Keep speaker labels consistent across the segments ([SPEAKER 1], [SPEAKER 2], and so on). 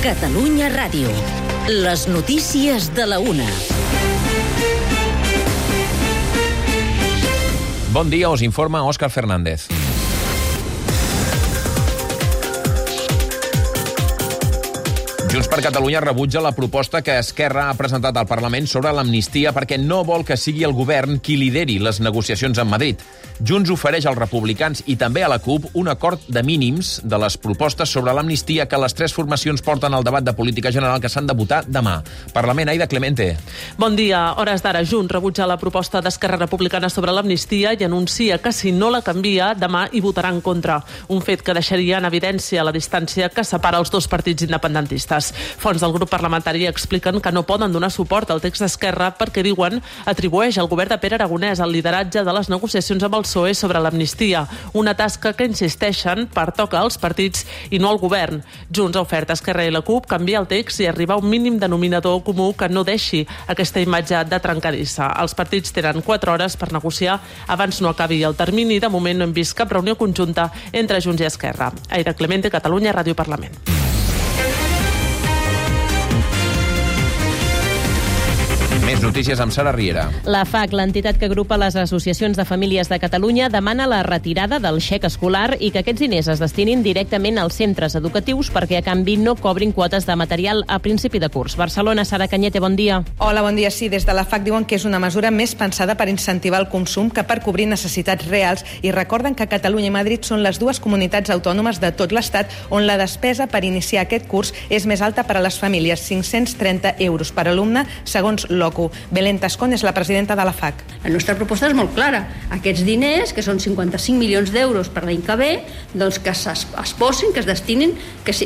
[SPEAKER 1] Catalunya Ràdio. Les notícies de la una.
[SPEAKER 2] Bon dia, us informa Òscar Fernández. Junts per Catalunya rebutja la proposta que Esquerra ha presentat al Parlament sobre l'amnistia perquè no vol que sigui el govern qui lideri les negociacions amb Madrid. Junts ofereix als republicans i també a la CUP un acord de mínims de les propostes sobre l'amnistia que les tres formacions porten al debat de política general que s'han de votar demà. Parlament, Aida Clemente.
[SPEAKER 3] Bon dia. Hores d'ara, Junts rebutja la proposta d'Esquerra Republicana sobre l'amnistia i anuncia que si no la canvia, demà hi votarà en contra. Un fet que deixaria en evidència la distància que separa els dos partits independentistes. Fonts del grup parlamentari expliquen que no poden donar suport al text d'Esquerra perquè, diuen, atribueix al govern de Pere Aragonès el lideratge de les negociacions amb el PSOE sobre l'amnistia, una tasca que, insisteixen, pertoca als partits i no al govern. Junts ha ofert a Esquerra i la CUP canviar el text i arribar a un mínim denominador comú que no deixi aquesta imatge de trencadissa. Els partits tenen 4 hores per negociar abans no acabi el termini. De moment no hem vist cap reunió conjunta entre Junts i Esquerra. Aida Clemente, Catalunya, Ràdio Parlament.
[SPEAKER 2] Més notícies amb Sara Riera.
[SPEAKER 4] La FAC, l'entitat que agrupa les associacions de famílies de Catalunya, demana la retirada del xec escolar i que aquests diners es destinin directament als centres educatius perquè a canvi no cobrin quotes de material a principi de curs. Barcelona, Sara Cañete, bon dia.
[SPEAKER 5] Hola, bon dia. Sí, des de la FAC diuen que és una mesura més pensada per incentivar el consum que per cobrir necessitats reals i recorden que Catalunya i Madrid són les dues comunitats autònomes de tot l'Estat on la despesa per iniciar aquest curs és més alta per a les famílies, 530 euros per alumne, segons l'OCU. Belén Tascón és la presidenta de la FAC.
[SPEAKER 6] La nostra proposta és molt clara. Aquests diners, que són 55 milions d'euros per l'any que ve, doncs que es posin, que es destinin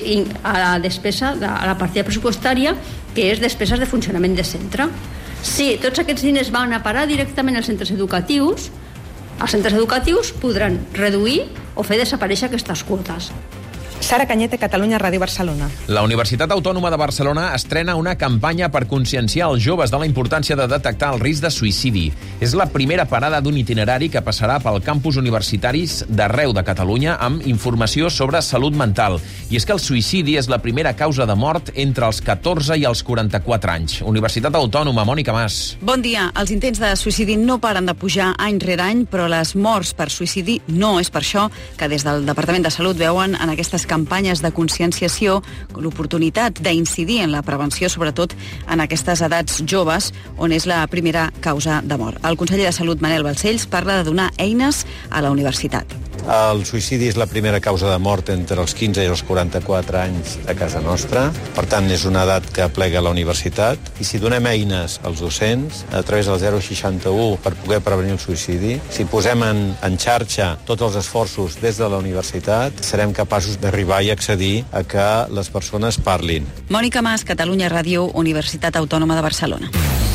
[SPEAKER 6] a la despesa, a la partida pressupostària, que és despeses de funcionament de centre. Si tots aquests diners van a parar directament als centres educatius, els centres educatius podran reduir o fer desaparèixer aquestes quotes.
[SPEAKER 5] Sara Cañete, Catalunya, Ràdio Barcelona.
[SPEAKER 2] La Universitat Autònoma de Barcelona estrena una campanya per conscienciar els joves de la importància de detectar el risc de suïcidi. És la primera parada d'un itinerari que passarà pel campus universitaris d'arreu de Catalunya amb informació sobre salut mental. I és que el suïcidi és la primera causa de mort entre els 14 i els 44 anys. Universitat Autònoma, Mònica Mas.
[SPEAKER 7] Bon dia. Els intents de suïcidi no paren de pujar any rere any, però les morts per suïcidi no. És per això que des del Departament de Salut veuen en aquestes campanyes de conscienciació l'oportunitat d'incidir en la prevenció, sobretot en aquestes edats joves, on és la primera causa de mort. El conseller de Salut, Manel Balcells, parla de donar eines a la universitat.
[SPEAKER 8] El suïcidi és la primera causa de mort entre els 15 i els 44 anys a casa nostra. Per tant, és una edat que aplega la universitat. I si donem eines als docents a través del 061 per poder prevenir el suïcidi, si posem en xarxa tots els esforços des de la universitat, serem capaços d'arribar i accedir a que les persones parlin.
[SPEAKER 7] Mònica Mas, Catalunya Ràdio, Universitat Autònoma de Barcelona.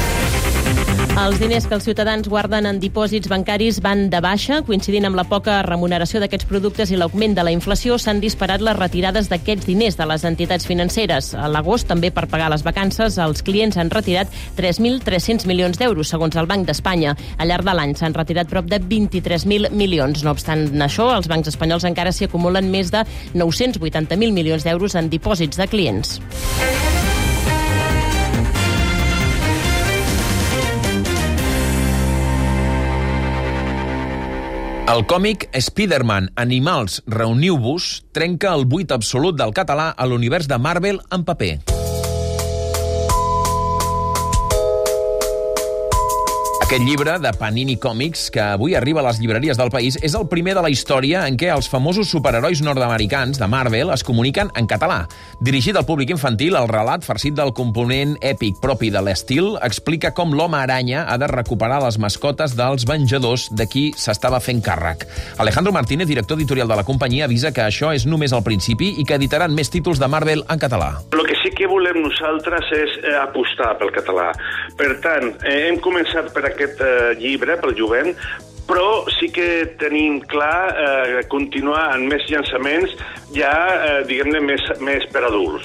[SPEAKER 4] Els diners que els ciutadans guarden en dipòsits bancaris van de baixa. Coincidint amb la poca remuneració d'aquests productes i l'augment de la inflació, s'han disparat les retirades d'aquests diners de les entitats financeres. A l'agost, també per pagar les vacances, els clients han retirat 3.300 milions d'euros, segons el Banc d'Espanya. Al llarg de l'any s'han retirat prop de 23.000 milions. No obstant això, els bancs espanyols encara s'hi acumulen més de 980.000 milions d'euros en dipòsits de clients.
[SPEAKER 2] El còmic Spider-Man, Animals, reuniu-vos, trenca el buit absolut del català a l'univers de Marvel en paper. Aquest llibre de Panini Comics, que avui arriba a les llibreries del país, és el primer de la història en què els famosos superherois nord-americans de Marvel es comuniquen en català. Dirigit al públic infantil, el relat, farcit del component èpic propi de l'estil, explica com l'home-aranya ha de recuperar les mascotes dels venjadors de qui s'estava fent càrrec. Alejandro Martínez, director editorial de la companyia, avisa que això és només el principi i que editaran més títols de Marvel en català.
[SPEAKER 9] El que sí que volem nosaltres és apostar pel català. Per tant, hem començat per aquest llibre, pel jovent, però sí que tenim clar continuar amb més llançaments ja, diguem-ne, més per adults.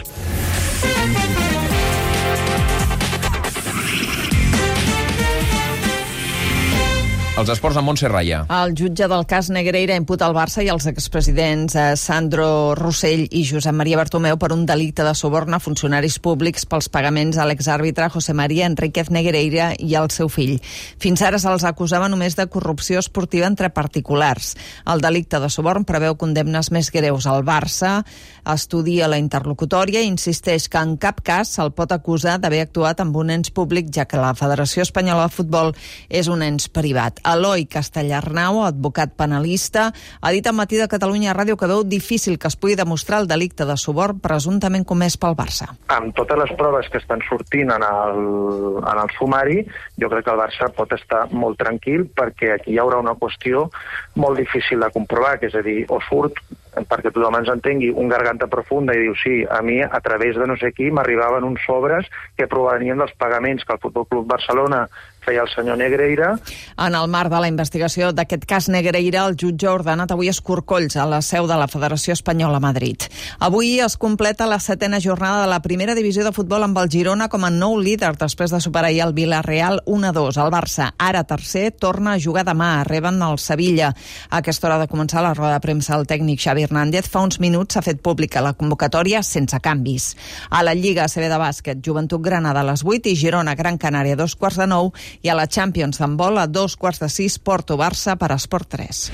[SPEAKER 2] Els esports amb Montse Raya.
[SPEAKER 10] El jutge del cas Negreira imputa al Barça i als expresidents Sandro Rossell i Josep Maria Bartomeu per un delicte de suborn a funcionaris públics pels pagaments a l'exàrbitre José María Enríquez Negreira i al seu fill. Fins ara se'ls acusava només de corrupció esportiva entre particulars. El delicte de suborn preveu condemnes més greus. El Barça estudia la interlocutòria i insisteix que en cap cas se'l pot acusar d'haver actuat amb un ens públic, ja que la Federació Espanyola de Futbol és un ens privat. Eloi Castellarnau, advocat penalista, ha dit al Matí de Catalunya Ràdio que veu difícil que es pugui demostrar el delicte de suborn presumptament comès pel Barça.
[SPEAKER 11] Amb totes les proves que estan sortint en el sumari, jo crec que el Barça pot estar molt tranquil perquè aquí hi haurà una qüestió molt difícil de comprovar, que és a dir, o surt, perquè tothom ens entengui, un garganta profunda i diu sí, a mi a través de no sé qui m'arribaven uns sobres que provenien dels pagaments que el Futbol Club Barcelona feia el senyor Negreira.
[SPEAKER 10] En el marc de la investigació d'aquest cas Negreira, el jutge ha ordenat avui escorcolls a la seu de la Federació Espanyola a Madrid. Avui es completa la 7ª jornada de la primera divisió de futbol amb el Girona com a nou líder després de superar ahir el Villarreal 1-2. El Barça, ara tercer, torna a jugar demà. Reben el Sevilla. A aquesta hora de començar la roda de premsa, el tècnic Xavi Hernández fa uns minuts s'ha fet pública la convocatòria sense canvis. A la Lliga ACB de bàsquet, Joventut Granada a les 8 i Girona Gran Canària a 9:15, i a la Champions d'handbol a 2:15 Porto-Barça per Esport 3.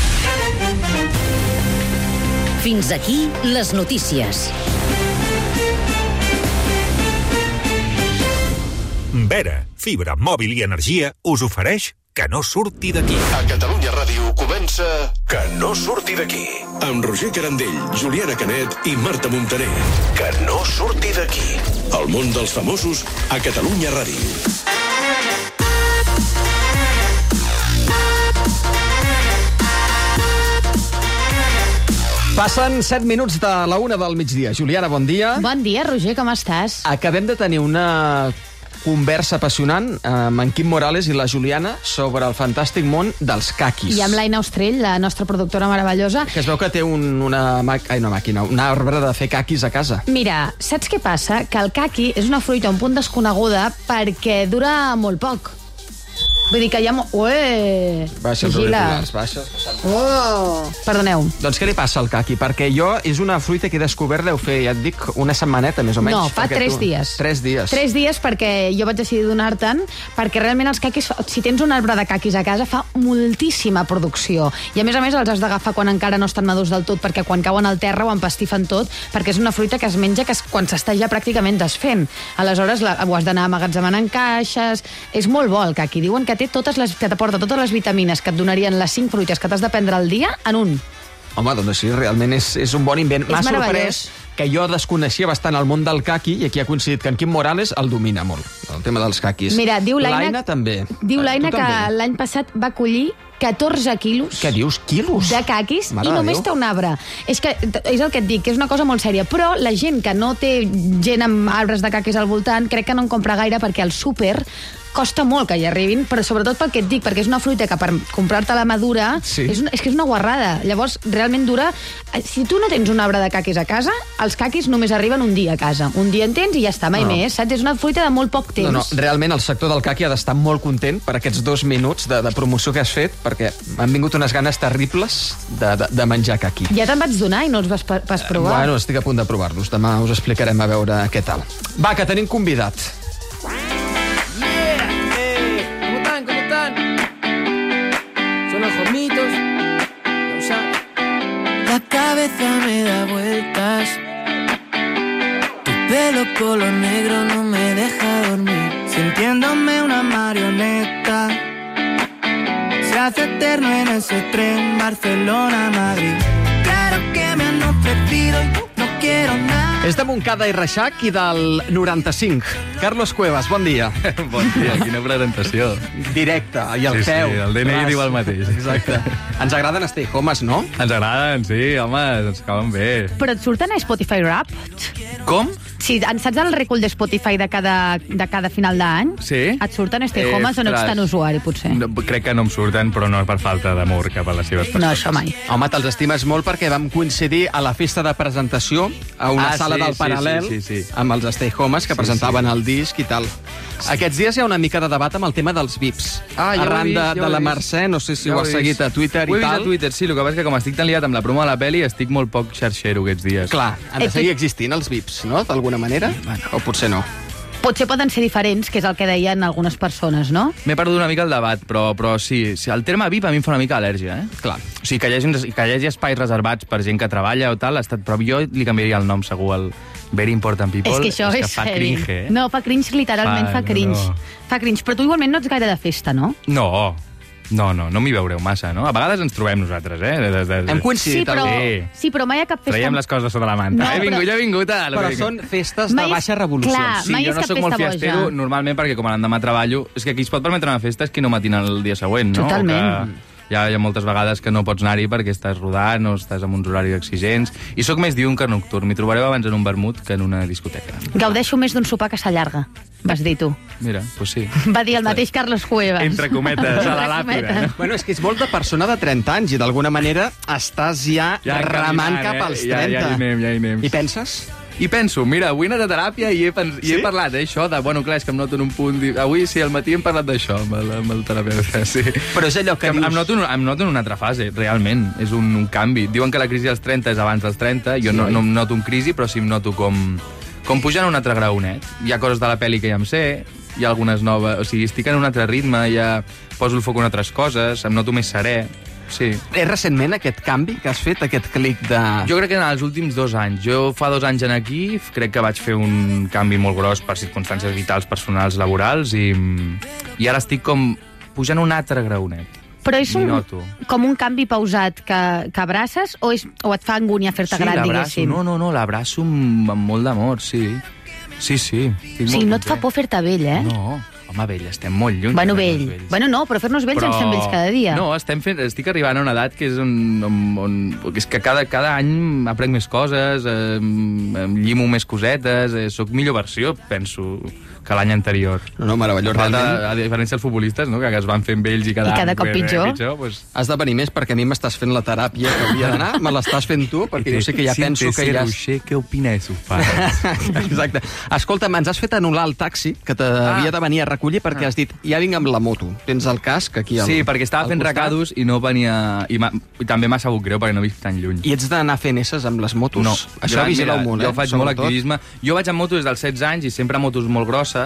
[SPEAKER 1] Fins aquí les notícies.
[SPEAKER 12] Vera, fibra, mòbil i energia us ofereix Que no surti d'aquí.
[SPEAKER 13] A Catalunya Ràdio comença Que no surti d'aquí. Amb Roger Carandell, Juliana Canet i Marta Montaner. Que no surti d'aquí. El món dels famosos a Catalunya Ràdio.
[SPEAKER 14] Passen 7 minuts de la 1 del migdia. Juliana, bon dia.
[SPEAKER 15] Bon dia, Roger, com estàs?
[SPEAKER 14] Acabem de tenir una conversa apassionant amb en Quim Morales i la Juliana sobre el fantàstic món dels caquis.
[SPEAKER 15] I amb l'Aina Ostrell, la nostra productora meravellosa.
[SPEAKER 14] Que es veu que té un arbre de fer caquis a casa.
[SPEAKER 15] Mira, saps què passa? Que el caqui és una fruita un punt desconeguda perquè dura molt poc. Vull dir que hi ha... Ué!
[SPEAKER 14] Baixa els auriculars, baixa.
[SPEAKER 15] Oh! Perdoneu.
[SPEAKER 14] Doncs què li passa al caqui? Perquè jo és una fruita que he descobert, deu fer, ja et dic, una setmaneta més o menys.
[SPEAKER 15] No, fa 3 dies.
[SPEAKER 14] 3 dies.
[SPEAKER 15] 3 dies perquè jo vaig decidir donar-te'n, perquè realment els caquis, si tens un arbre de caquis a casa, fa moltíssima producció. I a més els has d'agafar quan encara no estan madurs del tot, perquè quan cauen al terra ho empastifen tot, perquè és una fruita que es menja quan s'està ja pràcticament desfent. Aleshores ho has d'anar amagatzemant en caixes. És molt bo el caqui. Diuen que que t'aporta totes les vitamines que et donarien les 5 fruites que t'has de prendre al dia en un.
[SPEAKER 14] Home, doncs sí, realment és un bon invent. M'ha sorprès que jo desconeixia bastant el món del caqui i aquí ha coincidit que en Quim Morales el domina molt, el tema dels caquis.
[SPEAKER 15] Mira, diu l'Aina
[SPEAKER 14] també.
[SPEAKER 15] Diu l'Aina que l'any passat va collir 14 quilos.
[SPEAKER 14] Què dius, quilos?
[SPEAKER 15] De caquis i només té un arbre. És el que et dic, que és una cosa molt sèria. Però la gent que no té gent amb arbres de caquis al voltant, crec que no en compra gaire perquè al súper costa molt que hi arribin, però sobretot pel que et dic, perquè és una fruita que per comprar-te-la madura és que és una guarrada. Llavors, realment dura... Si tu no tens un arbre de caquis a casa, els caquis només arriben un dia a casa. Un dia en tens i ja està, mai més, saps? És una fruita de molt poc temps.
[SPEAKER 14] No, realment el sector del caqui ha d'estar molt content per aquests 2 minuts de promoció que has fet, perquè m'han vingut unes ganes terribles de menjar caqui.
[SPEAKER 15] Ja te'n vaig donar i no els vas provar.
[SPEAKER 14] Bueno, estic a punt de provar-los. Demà us explicarem a veure què tal. Va, que tenim convidat.
[SPEAKER 16] La cabeza me da vueltas. Tu pelo color negro no me deja dormir. Sintiéndome una marioneta. Se hace eterno en ese tren Barcelona-Madrid. Claro que me han ofrecido y no quiero nada.
[SPEAKER 14] És de Montcada i Reixac i del 95. Carlos Cuevas, bon dia.
[SPEAKER 17] Bon dia, quina presentació.
[SPEAKER 14] Directe, i el peu.
[SPEAKER 17] Sí, el DNI diu el mateix.
[SPEAKER 14] Exacte. Ens agraden stay homes, no?
[SPEAKER 17] Ens agraden, sí, home, ens cauen bé.
[SPEAKER 15] Però et surten a Spotify Rap?
[SPEAKER 17] Com?
[SPEAKER 15] Si saps el recull de Spotify de cada final d'any?
[SPEAKER 17] Sí.
[SPEAKER 15] Et surten Stay Homes o no ets tan usuari, potser?
[SPEAKER 17] No, crec que no em surten, però no per falta d'amor cap a les seves persones.
[SPEAKER 15] No, això mai.
[SPEAKER 14] Home, te'ls estimes molt perquè vam coincidir a la festa de presentació a una sala del Paral·lel amb els Stay Homes que presentaven el disc i tal. Aquests dies hi ha una mica de debat amb el tema dels VIPs. Arran de la Mercè, no sé si ho has seguit a Twitter i tal.
[SPEAKER 17] Ho he vist a Twitter, sí, el que passa és que com estic tan liat amb la promo de la peli, estic molt poc xarxero aquests dies.
[SPEAKER 14] Clar, han de seguir existint els VIPs, no?, d'alguna manera? O potser no.
[SPEAKER 15] Potser poden ser diferents, que és el que deien algunes persones, no?
[SPEAKER 17] M'he perdut una mica el debat, però sí, el terme VIP a mi em fa una mica al·lèrgia, eh?
[SPEAKER 14] Clar.
[SPEAKER 17] O sigui, que hi hagi espais reservats per gent que treballa o tal, però jo li canviaria el nom segur al Very Important People.
[SPEAKER 15] És que això és
[SPEAKER 17] fa cringe, eh?
[SPEAKER 15] No, fa cringe, literalment fa cringe.
[SPEAKER 17] No.
[SPEAKER 15] Fa cringe, però tu igualment no ets gaire de festa, no?
[SPEAKER 17] No m'hi veureu massa, no? A vegades ens trobem nosaltres, eh?
[SPEAKER 14] Hem coincidit.
[SPEAKER 15] Sí, però mai a cap festa...
[SPEAKER 17] Traiem les coses sota la manta. Jo he vingut a...
[SPEAKER 14] Però són festes de baixa revolució.
[SPEAKER 15] Clar, mai és cap festa boja.
[SPEAKER 17] Jo no soc molt fiestero, normalment, perquè com a l'endemà treballo... És que qui es pot permetre una festa és qui no matina el dia següent, no?
[SPEAKER 15] Totalment.
[SPEAKER 17] Hi ha moltes vegades que no pots anar-hi perquè estàs rodant o estàs amb uns horaris exigents. I sóc més diurn que nocturn. M'hi trobareu abans en un vermut que en una discoteca.
[SPEAKER 15] Gaudeixo més d'un sopar que s'allarga, vas dir tu.
[SPEAKER 17] Mira, doncs sí.
[SPEAKER 15] Va dir el mateix Carles Cuevas.
[SPEAKER 17] Entre cometes, a la làpida.
[SPEAKER 14] Bueno, és que és molt de persona de 30 anys i d'alguna manera estàs ja remant cap als 30.
[SPEAKER 17] Ja hi anem.
[SPEAKER 14] I penses?
[SPEAKER 17] I penso, mira, avui he anat a teràpia i he parlat d'això, bueno, clar, és que em noto en un punt... Avui, sí, al matí hem parlat d'això amb el terapeuta, sí.
[SPEAKER 14] Però és allò que dius...
[SPEAKER 17] Em noto en una altra fase, realment, és un canvi. Diuen que la crisi dels 30 és abans dels 30, jo no em noto en crisi, però sí em noto com pujant un altre graonet. Hi ha coses de la pel·li que ja em sé, hi ha algunes noves... O sigui, estic en un altre ritme, ja poso el foc en altres coses, em noto més serè. Sí.
[SPEAKER 14] És recentment aquest canvi que has fet, aquest clic de...
[SPEAKER 17] Jo crec que en els últims 2 anys. Jo fa 2 anys en aquí crec que vaig fer un canvi molt gros per circumstàncies vitals, personals, laborals i ara estic com pujant un altre graonet.
[SPEAKER 15] Però és com un canvi pausat que abraces o et fa angúnia fer-te gran, diguéssim?
[SPEAKER 17] No, l'abraço amb molt d'amor, sí. Sí.
[SPEAKER 15] Sí, no et fa por fer-te vell, eh?
[SPEAKER 17] No. Home, vell, estem molt lluny.
[SPEAKER 15] Bueno, vell. Bueno, no, però fer-nos vells ens fem vells cada dia.
[SPEAKER 17] No, estic arribant a una edat que és que cada any aprenc més coses, em llimo més cosetes, soc millor versió, penso, que l'any anterior.
[SPEAKER 14] No, meravellós, realment.
[SPEAKER 17] A diferència dels futbolistes, no?, que es van fent vells i cada
[SPEAKER 15] cop pitjor.
[SPEAKER 17] Pues...
[SPEAKER 14] Has de venir més perquè a mi m'estàs fent la teràpia que hauria d'anar, me l'estàs fent tu, perquè jo sé que ja penso que ja...
[SPEAKER 17] Què opina de sus pares?
[SPEAKER 14] Exacte. Escolta'm, ens has fet anul·lar el taxi, que t'havia de venir a recollir perquè has dit, ja vinc amb la moto. Tens el casc aquí al
[SPEAKER 17] Sí, perquè estava fent recados i no venia... I també m'ha sabut greu perquè no visc tan lluny.
[SPEAKER 14] I ets d'anar fent esses amb les motos?
[SPEAKER 17] No.
[SPEAKER 14] Això vigila el món,
[SPEAKER 17] Jo faig molt activisme. Jo vaig amb moto des dels 16 anys i sempre motos molt grosses.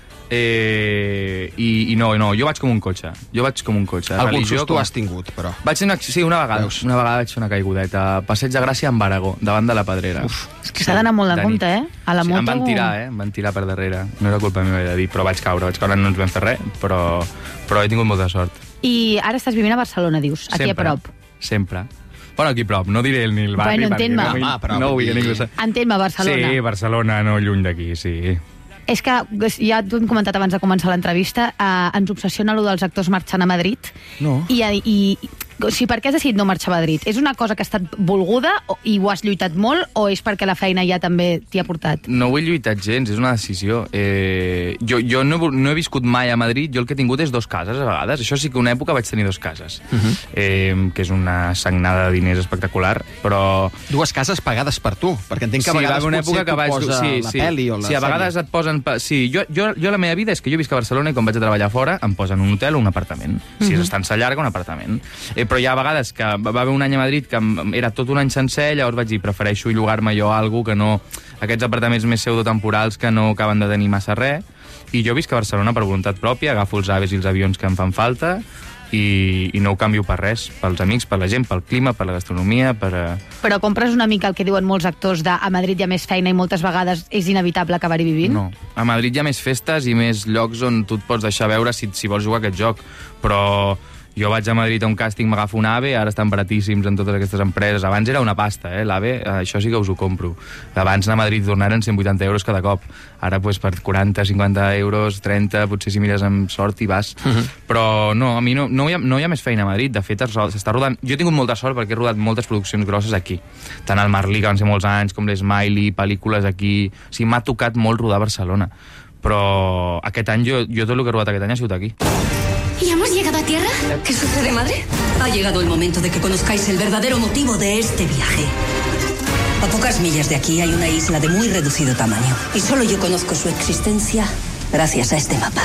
[SPEAKER 17] I no, jo vaig com un cotxe.
[SPEAKER 14] Algun susto has tingut, però.
[SPEAKER 17] Sí, una vegada. Una vegada vaig fer una caigudeta. Passeig de Gràcia amb Aragó, davant de la Pedrera.
[SPEAKER 15] És que s'ha d'anar molt de compte, eh? A la moto...
[SPEAKER 17] Em van tirar per darrere. No era culpa meva, he de dir, però vaig caure, no ens vam fer res, però he tingut molta sort.
[SPEAKER 15] I ara estàs vivint a Barcelona, dius, aquí a prop.
[SPEAKER 17] Sempre. Bueno, aquí a prop, no diré ni el barri.
[SPEAKER 15] Bueno, entén-me.
[SPEAKER 17] No vull que ningú sap.
[SPEAKER 15] Entén-me, Barcelona.
[SPEAKER 17] Sí, Barcelona, no lluny d'aquí, sí.
[SPEAKER 15] És que, ja t'ho hem comentat abans de començar l'entrevista, ens obsessiona allò dels actors marxant a Madrid.
[SPEAKER 17] No.
[SPEAKER 15] O sigui, per què has decidit no marxar a Madrid? És una cosa que ha estat volguda i ho has lluitat molt o és perquè la feina ja també t'hi ha portat?
[SPEAKER 17] No ho he lluitat gens, és una decisió. Jo no he viscut mai a Madrid, jo el que he tingut és 2 cases a vegades. Això sí que una època vaig tenir 2 cases, que és una sagnada de diners espectacular, però...
[SPEAKER 14] 2 cases pagades per tu, perquè entenc que a vegades potser t'ho posa la pel·li o la sèrie.
[SPEAKER 17] Sí, a vegades et posen... Sí, jo la meva vida és que jo visc a Barcelona i quan vaig a treballar fora em posen un hotel o un apartament. Si és estança llarga, un apartament. Però hi ha vegades que va haver un any a Madrid que era tot un any sencer, llavors vaig dir, prefereixo llogar-me jo alguna que no... Aquests apartaments més pseudotemporals que no acaben de tenir massa res. I jo visc a Barcelona per voluntat pròpia, agafo els aves i els avions que em fan falta i no ho canvio per res, pels amics, per la gent, pel clima, per la gastronomia, per...
[SPEAKER 15] Però compres una mica el que diuen molts actors de a Madrid hi ha més feina i moltes vegades és inevitable acabar-hi vivint?
[SPEAKER 17] No, a Madrid hi ha més festes i més llocs on tu et pots deixar veure si vols jugar a aquest joc, però Jo vaig a Madrid a un càsting, m'agafo un AVE, ara estan baratíssims en totes aquestes empreses. Abans era una pasta, l'AVE, això sí que us ho compro. Abans anar a Madrid tornar eren 180 euros cada cop. Ara, per 40, 50 euros, 30, potser si mires amb sort hi vas. Però no, a mi no hi ha més feina a Madrid. De fet, s'està rodant... Jo he tingut molta sort perquè he rodat moltes produccions grosses aquí. Tant el Marlí, que van ser molts anys, com l'Smiley, pel·lícules aquí... O sigui, m'ha tocat molt rodar a Barcelona. Però aquest any, jo tot el que he rodat aquest any ha sigut aquí.
[SPEAKER 18] ¿Ya hemos llegado a tierra? ¿Qué sucede, madre? Ha llegado el momento de que conozcáis el verdadero motivo de este viaje. A pocas millas de aquí hay una isla de muy reducido tamaño. Y solo yo conozco su existencia gracias a este mapa.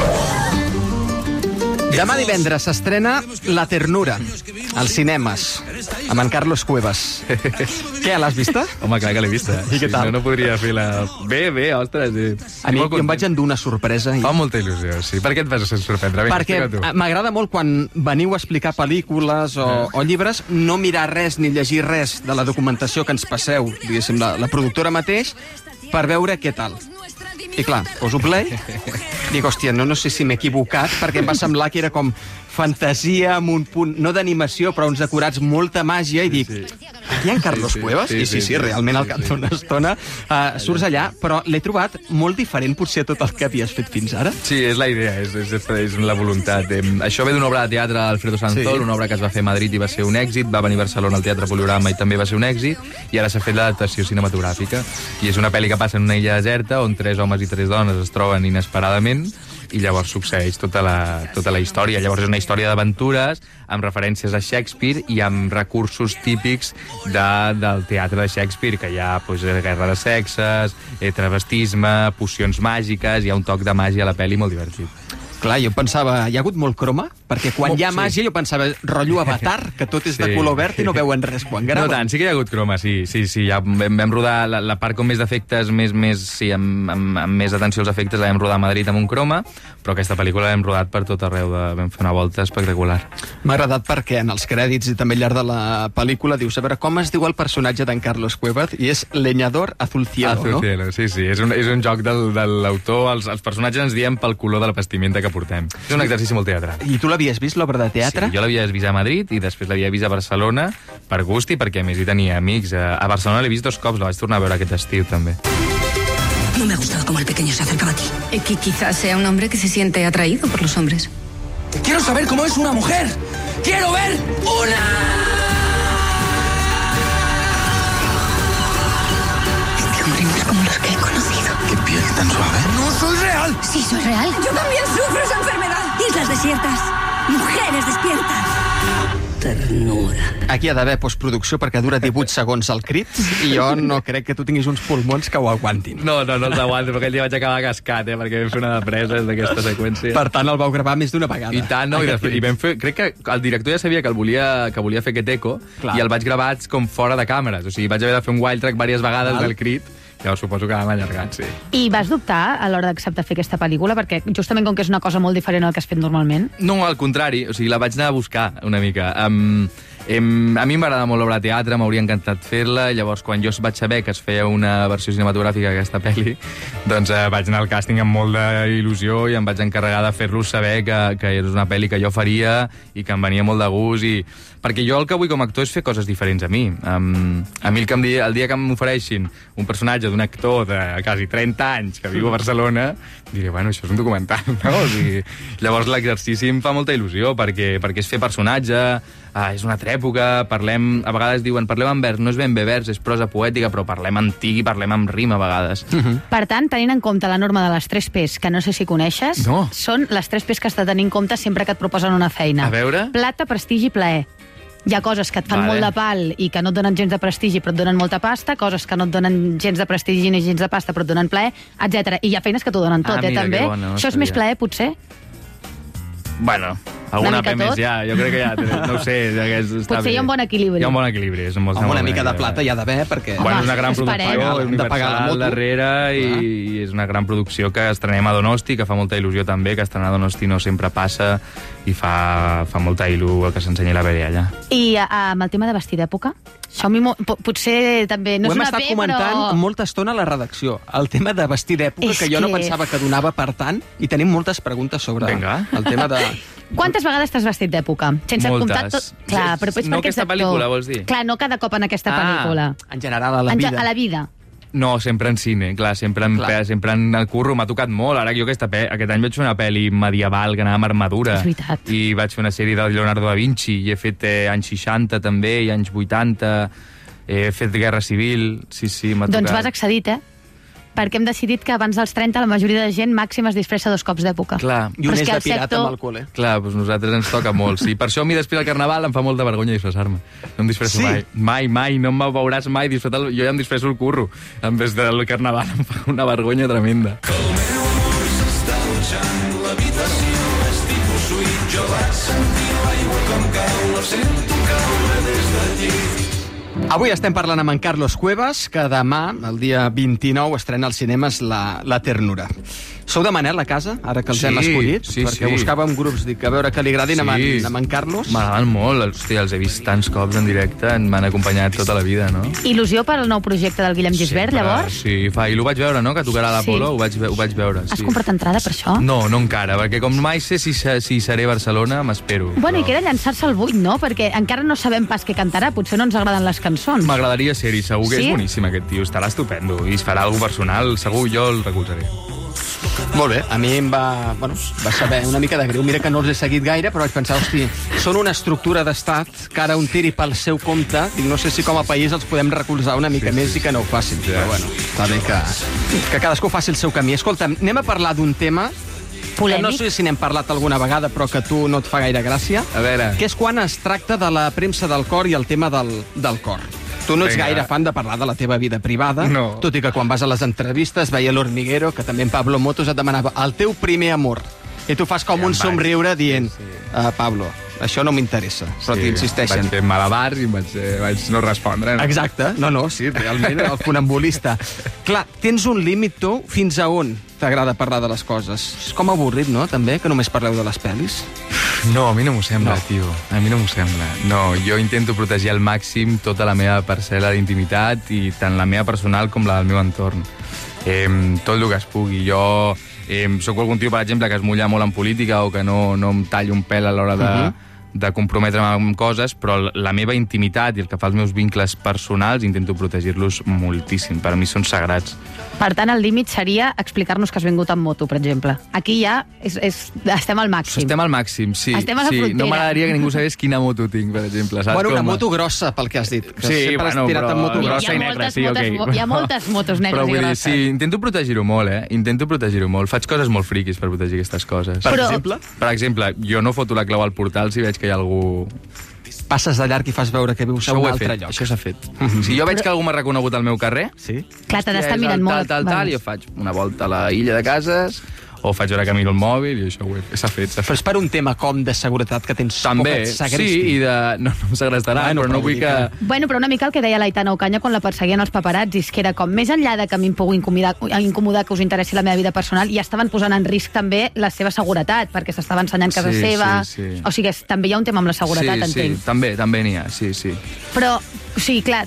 [SPEAKER 14] Demà divendres s'estrena La Ternura, als cinemes, amb en Carlos Cuevas. Què, l'has vista?
[SPEAKER 17] Home, clar que l'he vista.
[SPEAKER 14] I què tal?
[SPEAKER 17] No podria fer la... Bé, ostres.
[SPEAKER 14] A mi em vaig endur una sorpresa.
[SPEAKER 17] Fa molta il·lusió, sí. Per què et vas sorprendre?
[SPEAKER 14] Perquè m'agrada molt quan veniu a explicar pel·lícules o llibres, no mirar res ni llegir res de la documentació que ens passeu, diguéssim, la productora mateix, per veure què tal. I clar, poso play, dic, hòstia, no sé si m'he equivocat, perquè em va semblar que era com fantasia amb un punt, no d'animació, però uns decorats, molta màgia, i dic, aquí hi ha en Carlos Cuevas? I sí, realment al cap d'una estona surts allà, però l'he trobat molt diferent potser a tot el que havies fet fins ara.
[SPEAKER 17] Sí, és la idea, és la voluntat. Això ve d'una obra de teatre d'Alfredo Sanzol, una obra que es va fer a Madrid i va ser un èxit, va venir a Barcelona al Teatre Poliorama i també va ser un èxit, i ara s'ha fet l'adaptació cinematogràfica. I és una pel·li que passa en una illa deserta on 3 homes i 3 dones es troben inesperadament i llavors succeeix tota la història. Llavors és una història d'aventures amb referències a Shakespeare i amb recursos típics del teatre de Shakespeare, que hi ha guerra de sexes, travestisme, pocions màgiques, hi ha un toc de màgia a la pel·li molt divertit.
[SPEAKER 14] Clar, jo pensava, hi ha hagut molt croma? Perquè quan hi ha màgia jo pensava, rotllo Avatar, que tot és de color verd i no veuen res quan graven.
[SPEAKER 17] No tant, sí que hi ha hagut croma, sí. Ja vam rodar la part com més d'efectes, amb més atenció als efectes, la vam rodar a Madrid amb un croma, però aquesta pel·lícula l'hem rodat per tot arreu, vam fer una volta espectacular.
[SPEAKER 14] M'ha agradat perquè en els crèdits i també al llarg de la pel·lícula dius, a veure, com es diu el personatge d'en Carlos Cuevas? I és Leñador Azul Cielo, no?
[SPEAKER 17] Azul Cielo, sí. És un joc de l'autor, els personatges ens diem pel color de la vestimenta que portem. És un exercici molt teatral.
[SPEAKER 14] I tu l'havies vist, l'obra de teatre?
[SPEAKER 17] Sí, jo l'havia vist a Madrid i després l'havia vist a Barcelona per gust i perquè a més hi tenia amics. A Barcelona l'he vist 2 cops, la vaig tornar a veure aquest estiu també.
[SPEAKER 18] No me ha gustado cómo el pequeño se acercaba a ti. Que quizás sea un hombre que se siente atraído por los hombres.
[SPEAKER 19] ¡Quiero saber cómo es una mujer! ¡Quiero ver una!
[SPEAKER 18] Este hombre no es como los que he conocido.
[SPEAKER 19] ¡Qué piel tan suave! ¡No soy real!
[SPEAKER 18] Sí, soy real. Yo también sufro esa enfermedad. Islas desiertas. Mujeres despiertas. Ternura.
[SPEAKER 14] Aquí ha d'haver postproducció perquè dura 18 segons el crit i jo no crec que tu tinguis uns pulmons que ho aguantin.
[SPEAKER 17] No els aguanto, perquè aquell dia vaig acabar cascat, perquè vam fer una de preses d'aquesta seqüència.
[SPEAKER 14] Per tant, el vau gravar més d'una vegada.
[SPEAKER 17] I tant, no? I vam fer... Crec que el director ja sabia que volia fer aquest eco. Clar. I el vaig gravar com fora de càmeres. O sigui, vaig haver de fer un wild track diverses vegades del crit. Llavors suposo que vam allargat, sí.
[SPEAKER 15] I vas dubtar a l'hora d'acceptar fer aquesta pel·lícula? Perquè justament com que és una cosa molt diferent al que has fet normalment.
[SPEAKER 17] No, al contrari. O sigui, la vaig anar a buscar una mica. A mi m'agrada molt l'obra de teatre, m'hauria encantat fer-la, llavors quan jo vaig saber que es feia una versió cinematogràfica d'aquesta pel·li, doncs vaig anar al càsting amb molt d'il·lusió i em vaig encarregar de fer-los saber que és una pel·li que jo faria i que em venia molt de gust, i perquè jo el que vull com a actor és fer coses diferents a mi. A mi el dia que m'ofereixin un personatge d'un actor de quasi 30 anys que viu a Barcelona, diré, bueno, això és un documental, no? O sigui, llavors l'exercici em fa molta il·lusió perquè és fer personatge, és una altra època, a vegades diuen parlem en vers, no és ben bé vers, és prosa poètica, però parlem antic i parlem amb rima a vegades.
[SPEAKER 15] Per tant, tenint en compte la norma de les 3 P's, que no sé si coneixes, són les 3 P's que has de tenir en compte sempre que et proposen una feina.
[SPEAKER 17] A veure?
[SPEAKER 15] Plata, prestigi i plaer. Hi ha coses que et fan molt de pal i que no et donen gens de prestigi però et donen molta pasta, coses que no et donen gens de prestigi ni gens de pasta però et donen plaer, etc. I hi ha feines que t'ho donen tot, també. Això és més plaer, potser?
[SPEAKER 17] Bueno, alguna P més ja, jo crec que ja, no ho sé.
[SPEAKER 15] Potser hi ha un bon equilibri.
[SPEAKER 17] Hi ha un bon equilibri.
[SPEAKER 14] Amb una mica de plata hi ha d'haver, perquè...
[SPEAKER 17] Bueno, és una gran producció universal darrere i és una gran producció que estrenem a Donosti, que fa molta il·lusió també, que estrenar a Donosti no sempre passa i fa molta il·lu que s'ensenyi la Bere allà.
[SPEAKER 15] I amb el tema de vestir d'època? Això a mi potser també no
[SPEAKER 14] Ho
[SPEAKER 15] és
[SPEAKER 14] hem
[SPEAKER 15] una
[SPEAKER 14] estat
[SPEAKER 15] P,
[SPEAKER 14] comentant
[SPEAKER 15] però...
[SPEAKER 14] molta estona a la redacció. El tema de vestir d'època, que jo no pensava que donava per tant, i tenim moltes preguntes sobre el tema de...
[SPEAKER 15] Quantes vegades t'has vestit d'època? Sense comptar tot... Clar, però és
[SPEAKER 17] no
[SPEAKER 15] perquè
[SPEAKER 17] aquesta pel·lícula, vols dir?
[SPEAKER 15] Clar, no cada cop en aquesta pel·lícula.
[SPEAKER 14] En general, a la vida.
[SPEAKER 15] A la vida.
[SPEAKER 17] No, sempre en cine, clar, sempre en el curro. M'ha tocat molt. Ara jo aquest any vaig fer una pel·li medieval que anava amb armadura.
[SPEAKER 15] És veritat.
[SPEAKER 17] I vaig fer una sèrie de Leonardo da Vinci, i he fet anys 60 també, i anys 80, he fet Guerra Civil, sí, m'ha tocat.
[SPEAKER 15] Doncs vas accedit, perquè hem decidit que abans dels 30 la majoria de gent màxim es disfressa 2 cops d'època.
[SPEAKER 17] Clar.
[SPEAKER 14] I un és de pirata amb el cul, Clar,
[SPEAKER 17] doncs nosaltres ens toca molt, sí. Per això a mi després del Carnaval em fa molta vergonya disfressar-me. No em disfresso mai. Mai, no em veuràs mai disfressar. Jo ja em disfresso el curro. En vez del Carnaval em fa una vergonya tremenda.
[SPEAKER 16] El meu amor s'està dutxant l'habitació, és tipus suït, jo vaig sentir l'aigua com cau, la sento caure des de llit.
[SPEAKER 14] Avui estem parlant amb en Carlos Cuevas, que demà, el dia 29, estrena als cinemes La Ternura. Sou de Manel a casa, ara que els hem escollit? Perquè buscàvem grups, dic, a veure que li agradin amb en Carlos.
[SPEAKER 17] M'agraden molt, hòstia, els he vist tants cops en directe, m'han acompanyat tota la vida, no?
[SPEAKER 15] Il·lusió per al nou projecte del Guillem Gisbert, llavors?
[SPEAKER 17] Sí, i l'ho vaig veure, no?, que tocarà a l'Apolo, ho vaig veure.
[SPEAKER 15] Has comprat entrada per això?
[SPEAKER 17] No encara, perquè com mai sé si seré a Barcelona, m'espero.
[SPEAKER 15] Bueno, i queda llançar-se al buit, no?, perquè encara no sabem pas què cantarà, potser no ens agraden les cançons.
[SPEAKER 17] M'agradaria ser-hi, segur que és boníssim aquest tio, estarà estupendo, i es farà alguna personal, segur jo el recolzaré.
[SPEAKER 14] Molt bé, a mi em va saber una mica de greu. Mira que no els he seguit gaire, però vaig pensar, hosti, són una estructura d'estat que ara un tiri pel seu compte. Dic, no sé si com a país els podem recolzar una mica més i que no ho facin. Però bueno, està bé que cadascú faci el seu camí. Escolta, anem a parlar d'un tema polèmic. Que no sé si n'hem parlat alguna vegada, però que a tu no et fa gaire gràcia.
[SPEAKER 17] A veure.
[SPEAKER 14] Que és quan es tracta de la premsa del cor i el tema del cor. Tu no ets gaire fan de parlar de la teva vida privada, tot i que quan vas a les entrevistes veia l'Hormiguero, que també en Pablo Motos et demanava el teu primer amor. I tu fas com un somriure dient, Pablo, això no m'interessa, però t'insisteixen.
[SPEAKER 17] Vaig fer malabars i vaig no respondre. No?
[SPEAKER 14] Exacte, sí, realment el funambulista. Clar, tens un límit tu fins a on t'agrada parlar de les coses. És com avorrit, no?, també, que només parleu de les pel·lis.
[SPEAKER 17] No, a mi no m'ho sembla, tio. A mi no m'ho sembla. No, jo intento protegir al màxim tota la meva parcel·la d'intimitat, i tant la meva personal com la del meu entorn. Tot el que es pugui. Jo sóc algun tio, per exemple, que es mulla molt en política o que no em tallo un pèl a l'hora de comprometre'm amb coses, però la meva intimitat i el que fa els meus vincles personals intento protegir-los moltíssim. Per a mi són sagrats.
[SPEAKER 15] Per tant, el límit seria explicar-nos que has vingut amb moto, per exemple. Aquí ja estem al màxim.
[SPEAKER 17] Estem al màxim, sí.
[SPEAKER 15] Estem a la frontera.
[SPEAKER 17] No m'agradaria que ningú sabés quina moto tinc, per exemple. Saps?
[SPEAKER 14] Bueno, una moto grossa, pel que has dit.
[SPEAKER 17] Sí, bueno, però grossa i negra, sí, ok.
[SPEAKER 15] Hi ha moltes motos negres i grosses.
[SPEAKER 17] Sí, intento protegir-ho molt, Intento protegir-ho molt. Faig coses molt friquis per protegir aquestes coses.
[SPEAKER 14] Per exemple?
[SPEAKER 17] Per exemple, jo no foto la clau al portal si veig que hi ha algú...
[SPEAKER 14] Passes de llarg i fas veure que vius a un altre lloc.
[SPEAKER 17] Això s'ha fet. Si jo veig que algú m'ha reconegut al meu carrer...
[SPEAKER 15] Clar, te n'està mirant molt.
[SPEAKER 17] Jo faig una volta a la illa de cases, o faig veure que miro el mòbil, i això s'ha fet.
[SPEAKER 14] Però és per un tema com de seguretat que tens por que et segrestin.
[SPEAKER 17] Sí, i de... No em segrestaran, però no vull que...
[SPEAKER 15] Bueno, però una mica el que deia l'Aitana Ocaña quan la perseguien els paparazzis, que era com més enllà de que a mi em pugui incomodar que us interessi la meva vida personal, ja estaven posant en risc també la seva seguretat, perquè s'estava ensenyant casa seva... O sigui, també hi ha un tema amb la seguretat, entenc.
[SPEAKER 17] Sí, també n'hi ha, sí.
[SPEAKER 15] Però, o sigui, clar...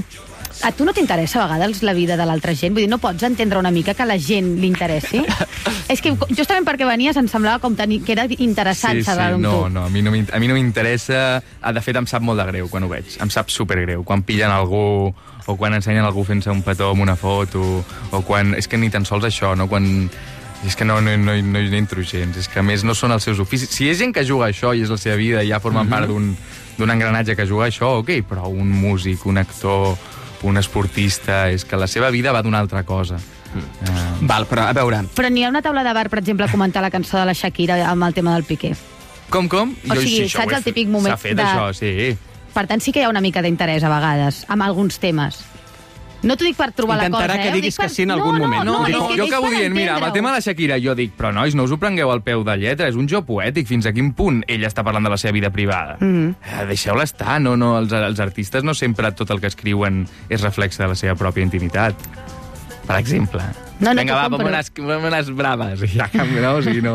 [SPEAKER 15] A tu no t'interessa a vegades la vida de l'altra gent? Vull dir, no pots entendre una mica que a la gent li interessi? És que justament perquè venies em semblava com que era interessant saber amb tu.
[SPEAKER 17] No, a mi no m'interessa. De fet, em sap molt de greu quan ho veig. Em sap supergreu. Quan pillen algú, o quan ensenyen algú fent-se un petó amb una foto, o quan... És que ni tan sols això, no? És que no hi entro gens. És que, a més, no són els seus oficis. Si hi ha gent que juga a això i és la seva vida i ja formen part d'un engranatge que juga a això, ok, però un músic, un actor, un esportista, és que la seva vida va d'una altra cosa.
[SPEAKER 14] Val, però a veure...
[SPEAKER 15] Però n'hi ha una taula de bar, per exemple, a comentar la cançó de la Shakira amb el tema del Piqué.
[SPEAKER 17] Com?
[SPEAKER 15] O sigui, saps el típic moment...
[SPEAKER 17] S'ha fet això, sí.
[SPEAKER 15] Per tant, sí que hi ha una mica d'interès a vegades, amb alguns temes. No t'ho dic per trobar la cosa,
[SPEAKER 14] Intentarà que diguis que sí en algun moment.
[SPEAKER 17] Jo acabo dient, mira, amb el tema de la Shakira, jo dic, però nois, no us ho prengueu al peu de lletra, és un joc poètic, fins a quin punt ella està parlant de la seva vida privada. Deixeu-la estar, no, els artistes no sempre tot el que escriuen és reflexe de la seva pròpia intimitat. Per exemple. Vinga, va, vam unes braves. Ja, no, o sigui,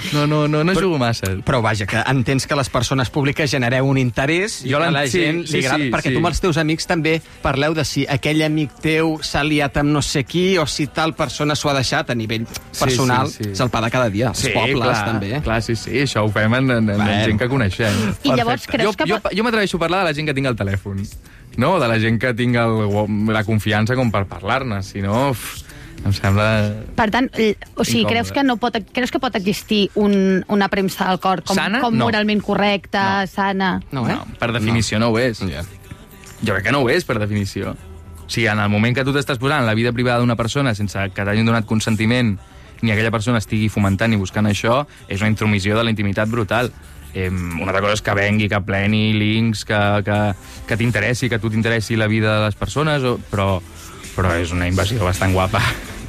[SPEAKER 17] no jugo massa.
[SPEAKER 14] Però vaja, que entens que les persones públiques genereu un interès i a la gent li agrada, perquè tu amb els teus amics també parleu de si aquell amic teu s'ha liat amb no sé qui o si tal persona s'ho ha deixat a nivell personal. És el pa de cada dia, els pobles també.
[SPEAKER 17] Clar, sí, això ho fem en gent que coneixem.
[SPEAKER 15] I llavors creus que...
[SPEAKER 17] Jo m'atreveixo a parlar de la gent que tinc al telèfon, no? De la gent que tinc la confiança com per parlar-ne, si no... Em sembla...
[SPEAKER 15] Per tant, o sigui, creus que pot existir una premsa del cor com moralment correcta, sana?
[SPEAKER 17] No, per definició no ho és. Jo crec que no ho és, per definició. O sigui, en el moment que tu t'estàs posant en la vida privada d'una persona sense que t'hagin donat consentiment ni aquella persona estigui fomentant ni buscant això, és una intromissió de la intimitat brutal. Una altra cosa és que vengui, que pleni links, que t'interessi, que tu t'interessi la vida de les persones, però és una invasió bastant guapa.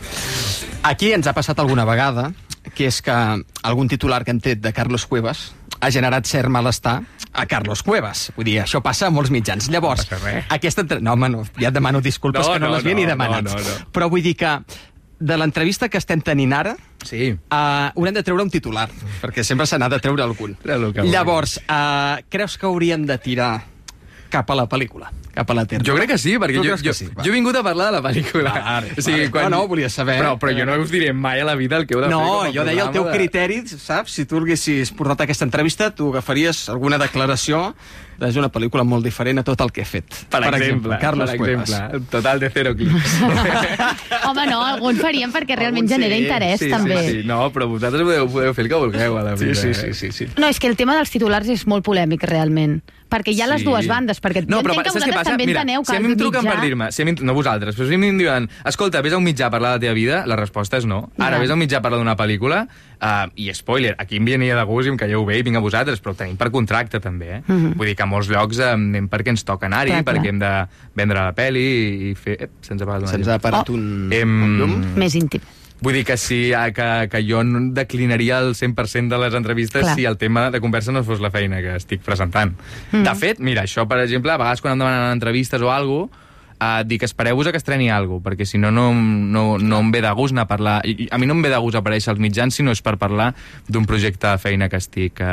[SPEAKER 14] Aquí ens ha passat alguna vegada, que és que algun titular que hem tret de Carlos Cuevas ha generat cert malestar a Carlos Cuevas. Vull dir, això passa a molts mitjans. Llavors, aquesta... No, home, no, ja et demano disculpes que no les havia ni demanat. Però vull dir que de l'entrevista que estem tenint ara, haurem de treure un titular, perquè sempre se n'ha de treure algun. Llavors, creus que hauríem de tirar cap a la pel·lícula, cap a la terra?
[SPEAKER 17] Jo crec que sí, perquè jo he vingut a parlar de la pel·lícula.
[SPEAKER 14] No, volia saber.
[SPEAKER 17] Però jo no us diré mai a la vida el que heu de fer.
[SPEAKER 14] No, jo deia el teu criteri, saps? Si tu haguessis portat aquesta entrevista, tu agafaries alguna declaració. És una pel·lícula molt diferent a tot el que he fet.
[SPEAKER 17] Per exemple,
[SPEAKER 14] Carlos Cuevas.
[SPEAKER 17] Total de 0 clics.
[SPEAKER 15] Home, no, algun faríem perquè realment genera interès, també.
[SPEAKER 17] Sí, no, però vosaltres podeu fer el que vulgueu a la vida.
[SPEAKER 14] Sí.
[SPEAKER 15] No, és que el tema dels titulars és molt polèmic, realment. Perquè hi ha les dues bandes, perquè jo entenc que vosaltres també enteneu que
[SPEAKER 17] si a mi em truquen per dir-me, no vosaltres, però si a mi em diuen, escolta, vés a un mitjà a parlar de la teva vida, la resposta és no. Ara, vés a un mitjà a parlar d'una pel·lícula, i spoiler, aquí em venia de gust i em calleu bé i vinc a vosaltres, però ho tenim per contracte també, Vull dir que a molts llocs anem perquè ens toca anar-hi, perquè hem de vendre la pel·li i fer... Se'ns ha
[SPEAKER 14] parat un llum.
[SPEAKER 15] Més íntim.
[SPEAKER 17] Vull dir que que jo declinaria el 100% de les entrevistes si el tema de conversa no fos la feina que estic presentant. De fet, mira, això, per exemple, a vegades quan em demanen entrevistes o alguna cosa, dic, espereu-vos a que estreni alguna cosa, perquè si no em ve de gust anar a parlar. I a mi no em ve de gust aparèixer als mitjans, sinó és per parlar d'un projecte de feina que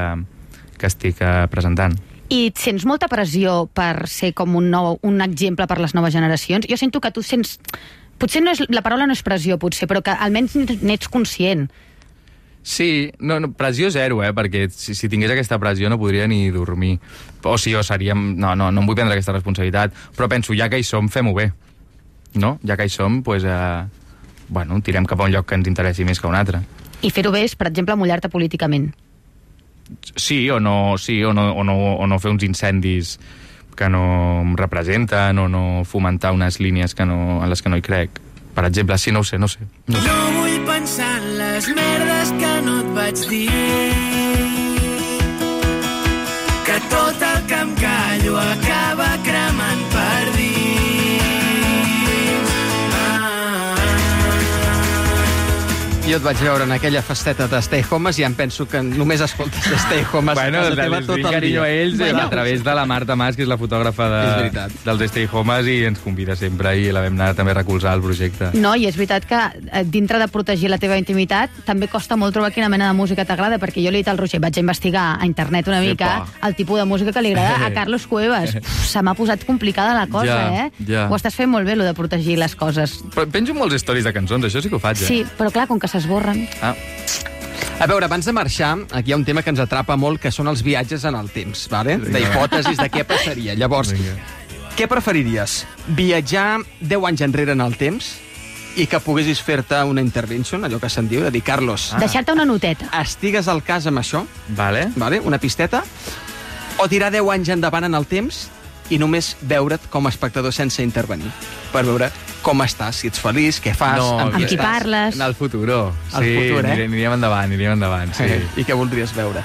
[SPEAKER 17] estic presentant.
[SPEAKER 15] I et sents molta pressió per ser com un exemple per les noves generacions? Jo sento que tu sents... Potser la paraula no és pressió, potser, però que almenys n'ets conscient.
[SPEAKER 17] Sí, pressió zero, perquè si tingués aquesta pressió no podria ni dormir. O sigui, no em vull prendre aquesta responsabilitat, però penso, ja que hi som, fem-ho bé. No? Ja que hi som, doncs, tirem cap a un lloc que ens interessi més que un altre.
[SPEAKER 15] I fer-ho bé és, per exemple, mullar-te políticament.
[SPEAKER 17] Sí o no fer uns incendis que no em representen o no fomentar unes línies en les que no hi crec. Per exemple, sí, no ho sé.
[SPEAKER 16] No vull pensar en les merdes que no et vaig dir, que tot el que em callo acaba cremant per dins.
[SPEAKER 14] Jo et vaig veure en aquella festeta de Stay Homes i em penso que només escoltes de Stay Homes a casa teva tot el dia.
[SPEAKER 17] Carinyo a ells a través de la Marta Mas, que és la fotògrafa dels Stay Homes, i ens convida sempre i la vam anar també a recolzar el projecte.
[SPEAKER 15] No, i és veritat que dintre de protegir la teva intimitat també costa molt trobar quina mena de música t'agrada, perquè jo li he dit al Roger, vaig a investigar a internet una mica el tipus de música que li agrada a Carlos Cuevas. Se m'ha posat complicada la cosa, Ho estàs fent molt bé, lo de protegir les coses.
[SPEAKER 17] Però penjo molts stories de cançons, això sí que ho faig,
[SPEAKER 15] Sí, però clar, com que s'esborren.
[SPEAKER 14] A veure, abans de marxar, aquí hi ha un tema que ens atrapa molt, que són els viatges en el temps, d'hipòtesis de què passaria. Llavors, què preferiries? Viatjar 10 anys enrere en el temps i que poguessis fer-te una intervention, allò que se'n diu, de dir, Carlos...
[SPEAKER 15] Deixar-te una noteta.
[SPEAKER 14] Estigues al cas amb això, una pisteta, o tirar 10 anys endavant en el temps i només veure't com a espectador sense intervenir, per veure com estàs, si ets feliç, què fas, amb qui
[SPEAKER 15] parles...
[SPEAKER 17] En el futur, aniríem endavant, sí.
[SPEAKER 14] I què voldries veure?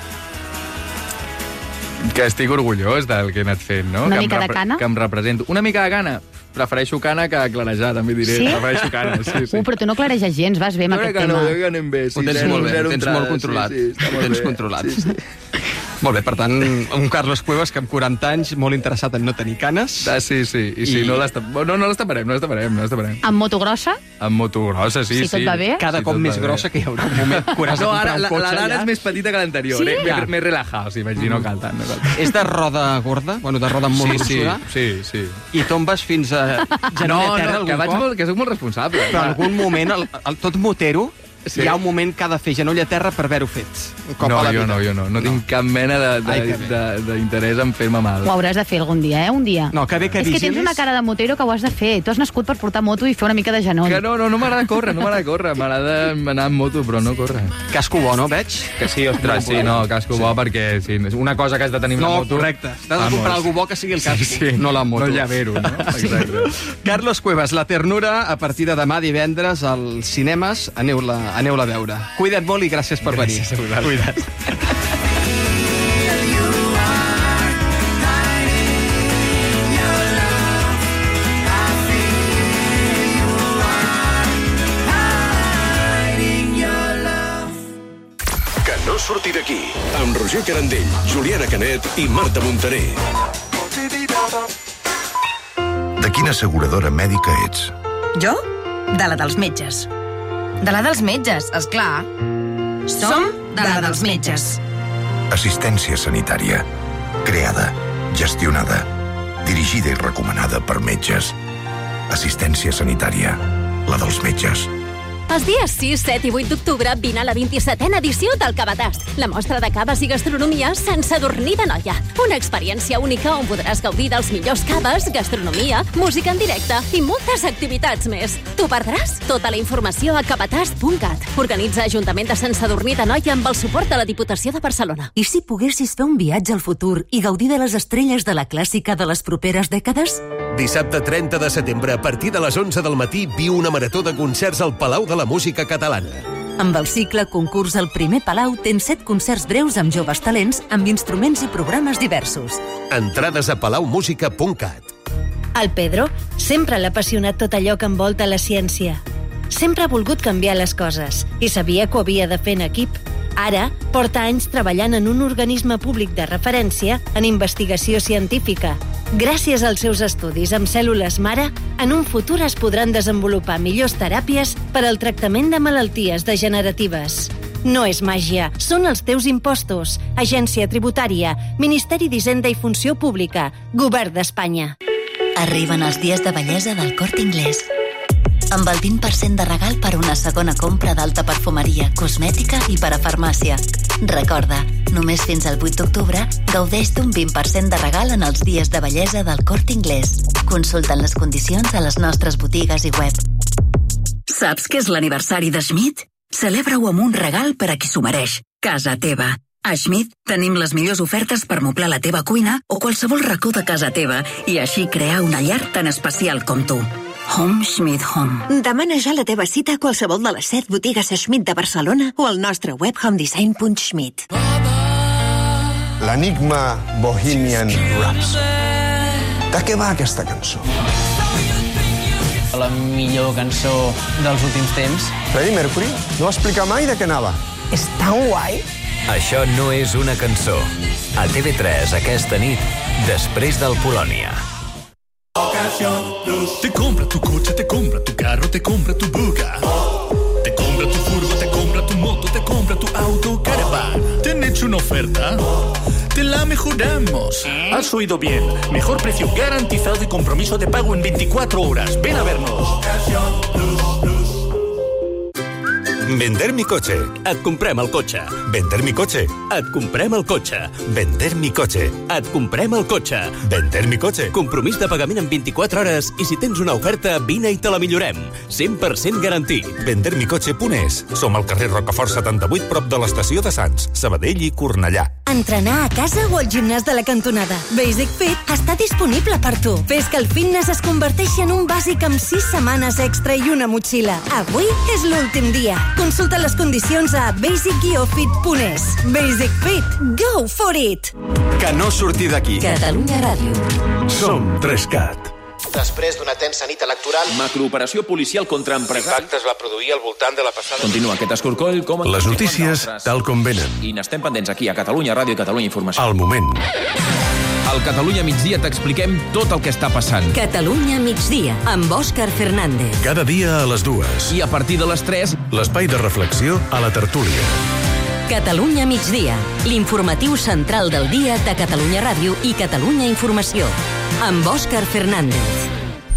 [SPEAKER 17] Que estic orgullós del que he anat fent, no?
[SPEAKER 15] Una mica de cana?
[SPEAKER 17] Que em represento. Una mica de cana? Prefereixo cana que clarejar, també diré.
[SPEAKER 15] Sí?
[SPEAKER 17] Prefereixo cana, sí.
[SPEAKER 15] Però tu no clareges gens, vas bé amb aquest tema.
[SPEAKER 17] Jo crec que anem bé.
[SPEAKER 14] Ho tens molt controlat. Ho tens controlat. Molt bé, per tant, un Carlos Cuevas que amb 40 anys, molt interessat en no tenir canes.
[SPEAKER 17] Sí. I si no les taparem.
[SPEAKER 15] Amb moto grossa?
[SPEAKER 17] Amb moto grossa, sí.
[SPEAKER 15] Si tot va bé?
[SPEAKER 14] Cada cop més grossa, que hi haurà un moment quan has de comprar un cotxe.
[SPEAKER 17] Ara és més petita que l'anterior.
[SPEAKER 15] Sí?
[SPEAKER 17] Més relajat, sí, vaig dir, no cal tant.
[SPEAKER 14] És de roda gorda? Bueno, de roda molt gruixuda?
[SPEAKER 17] Sí.
[SPEAKER 14] I tombes fins a genoll a terra algun cop?
[SPEAKER 17] Que soc molt responsable.
[SPEAKER 14] Però en algun moment, el tot motero, hi ha un moment que ha de fer genoll a terra per haver-ho fet.
[SPEAKER 17] Jo no. No tinc cap mena d'interès en fer-me mal.
[SPEAKER 15] Ho hauràs de fer algun dia, un dia.
[SPEAKER 14] No, que bé que
[SPEAKER 15] vigilis. És que tens una cara de motero que ho has de fer. Tu has nascut per portar moto i fer una mica de genoll.
[SPEAKER 17] Que no m'agrada córrer. M'agrada anar amb moto, però no córrer.
[SPEAKER 14] Casco bo, no, veig?
[SPEAKER 17] Que sí, ostres, sí, no, casco bo, perquè sí, una cosa que has de tenir amb la moto...
[SPEAKER 14] No, correcte. T'has de comprar algú bo que sigui el casco, no la moto.
[SPEAKER 17] No el llavero, no? Exacte.
[SPEAKER 14] Carlos Cuevas, La ternura, a partir de demà divendres als cinemes. Aneu-la a veure. Cuida't molt i gràcies per venir.
[SPEAKER 17] Gràcies a vosaltres.
[SPEAKER 14] Cuida't.
[SPEAKER 13] Que no surti d'aquí. Amb Roger Carandell, Juliana Canet i Marta Montaner.
[SPEAKER 20] De quina asseguradora mèdica ets?
[SPEAKER 21] Jo? De la dels metges. De la dels metges, esclar. Som de la dels metges.
[SPEAKER 20] Assistència sanitària. Creada, gestionada, dirigida i recomanada per metges. Assistència sanitària. La dels metges.
[SPEAKER 22] Els dies 6, 7 i 8 d'octubre vine a la 27a edició del Cabatast, la mostra de caves i gastronomia sense adornir de noia. Una experiència única on podràs gaudir dels millors caves, gastronomia, música en directe i moltes activitats més. T'ho perdràs? Tota la informació a cabatast.cat. Organitza Ajuntament de Sant Sadurní d'Anoia amb el suport de la Diputació de Barcelona.
[SPEAKER 23] I si poguessis fer un viatge al futur i gaudir de les estrelles de la clàssica de les properes dècades?
[SPEAKER 24] Dissabte 30 de setembre, a partir de les 11 del matí, viu una marató de concerts al Palau de la Música Catalana.
[SPEAKER 23] Amb el cicle Concurs al Primer Palau tens 7 concerts breus amb joves talents, amb instruments i programes diversos.
[SPEAKER 24] Entrades a palaumusica.cat.
[SPEAKER 25] El Pedro sempre l'ha apassionat tot allò que envolta la ciència. Sempre ha volgut canviar les coses i sabia que ho havia de fer en equip. Ara porta anys treballant en un organisme públic de referència en investigació científica. Gràcies als seus estudis amb cèl·lules mare, en un futur es podran desenvolupar millors teràpies per al tractament de malalties degeneratives. No és màgia, són els teus impostos. Agència Tributària, Ministeri d'Hisenda i Funció Pública, Govern d'Espanya.
[SPEAKER 23] Arriben els dies de bellesa del Corte Inglés. Amb el 20% de regal per una segona compra d'alta perfumeria, cosmètica i per a farmàcia. Recorda, només fins al 8 d'octubre gaudeix d'un 20% de regal en els dies de bellesa del Corte Inglés. Consulta les condicions a les nostres botigues i web.
[SPEAKER 18] Saps què és l'aniversari de Schmidt? Celebra-ho amb un regal per a qui s'ho mereix. Casa teva. A Schmidt tenim les millors ofertes per moblar la teva cuina o qualsevol racó de casa teva i així crear una llar tan especial com tu. Home Schmidt Home.
[SPEAKER 21] Demana ja la teva cita a qualsevol de les 7 botigues Schmidt de Barcelona o al nostre web homedesign.schmidt.
[SPEAKER 26] L'enigma Bohemian Rhapsody. De què va aquesta cançó?
[SPEAKER 27] La millor cançó dels últims temps.
[SPEAKER 26] Freddie Mercury no va explicar mai de què anava.
[SPEAKER 21] És tan guai.
[SPEAKER 28] Això no és una cançó. A TV3 aquesta nit, després del Polònia.
[SPEAKER 29] Te compra tu coche, te compra tu carro, te compra tu buga. Te compra tu furgo, te compra tu moto, te compra tu auto, caravana. ¿Te han hecho una oferta? Te la mejoramos. Has oído bien. Mejor precio garantizado y compromiso de pago en 24 horas. Ven a vernos.
[SPEAKER 24] Vender mi coche. Et comprem el cotxe. Vender mi coche. Et comprem el cotxe. Vender mi coche. Et comprem el cotxe. Vender mi coche. Compromís de pagament en 24 hores i si tens una oferta, vine i te la millorem. 100% garantit. Vendermicoche.es. Som al carrer Rocafort 78, prop de l'estació de Sants, Sabadell i Cornellà.
[SPEAKER 25] Entrenar a casa o al gimnàs de la cantonada. Basic Fit està disponible per tu. Fes que el fitness es converteixi en un bàsic amb 6 setmanes extra i una motxilla. Avui és l'últim dia. Consulta les condicions a basic-fit.es. Basic Fit. Go for it!
[SPEAKER 13] Que no surti d'aquí.
[SPEAKER 23] Catalunya Ràdio.
[SPEAKER 13] Som 3CAT.
[SPEAKER 2] després d'una tensa nit electoral.
[SPEAKER 3] Macrooperació policial contra empresaris.
[SPEAKER 2] L'impacte es va produir al voltant de la passada...
[SPEAKER 3] Continua aquest escorcoll com...
[SPEAKER 20] Les notícies tal com venen.
[SPEAKER 3] I n'estem pendents aquí, a Catalunya Ràdio i Catalunya Informació.
[SPEAKER 20] Al moment.
[SPEAKER 3] Al Catalunya Migdia t'expliquem tot el que està passant.
[SPEAKER 18] Catalunya Migdia, amb Òscar Fernández.
[SPEAKER 20] Cada dia a les 2.
[SPEAKER 3] I a partir de les 3...
[SPEAKER 20] l'espai de reflexió a la tertúlia.
[SPEAKER 18] Catalunya Migdia, l'informatiu central del dia de Catalunya Ràdio i Catalunya Informació, amb Òscar Fernández.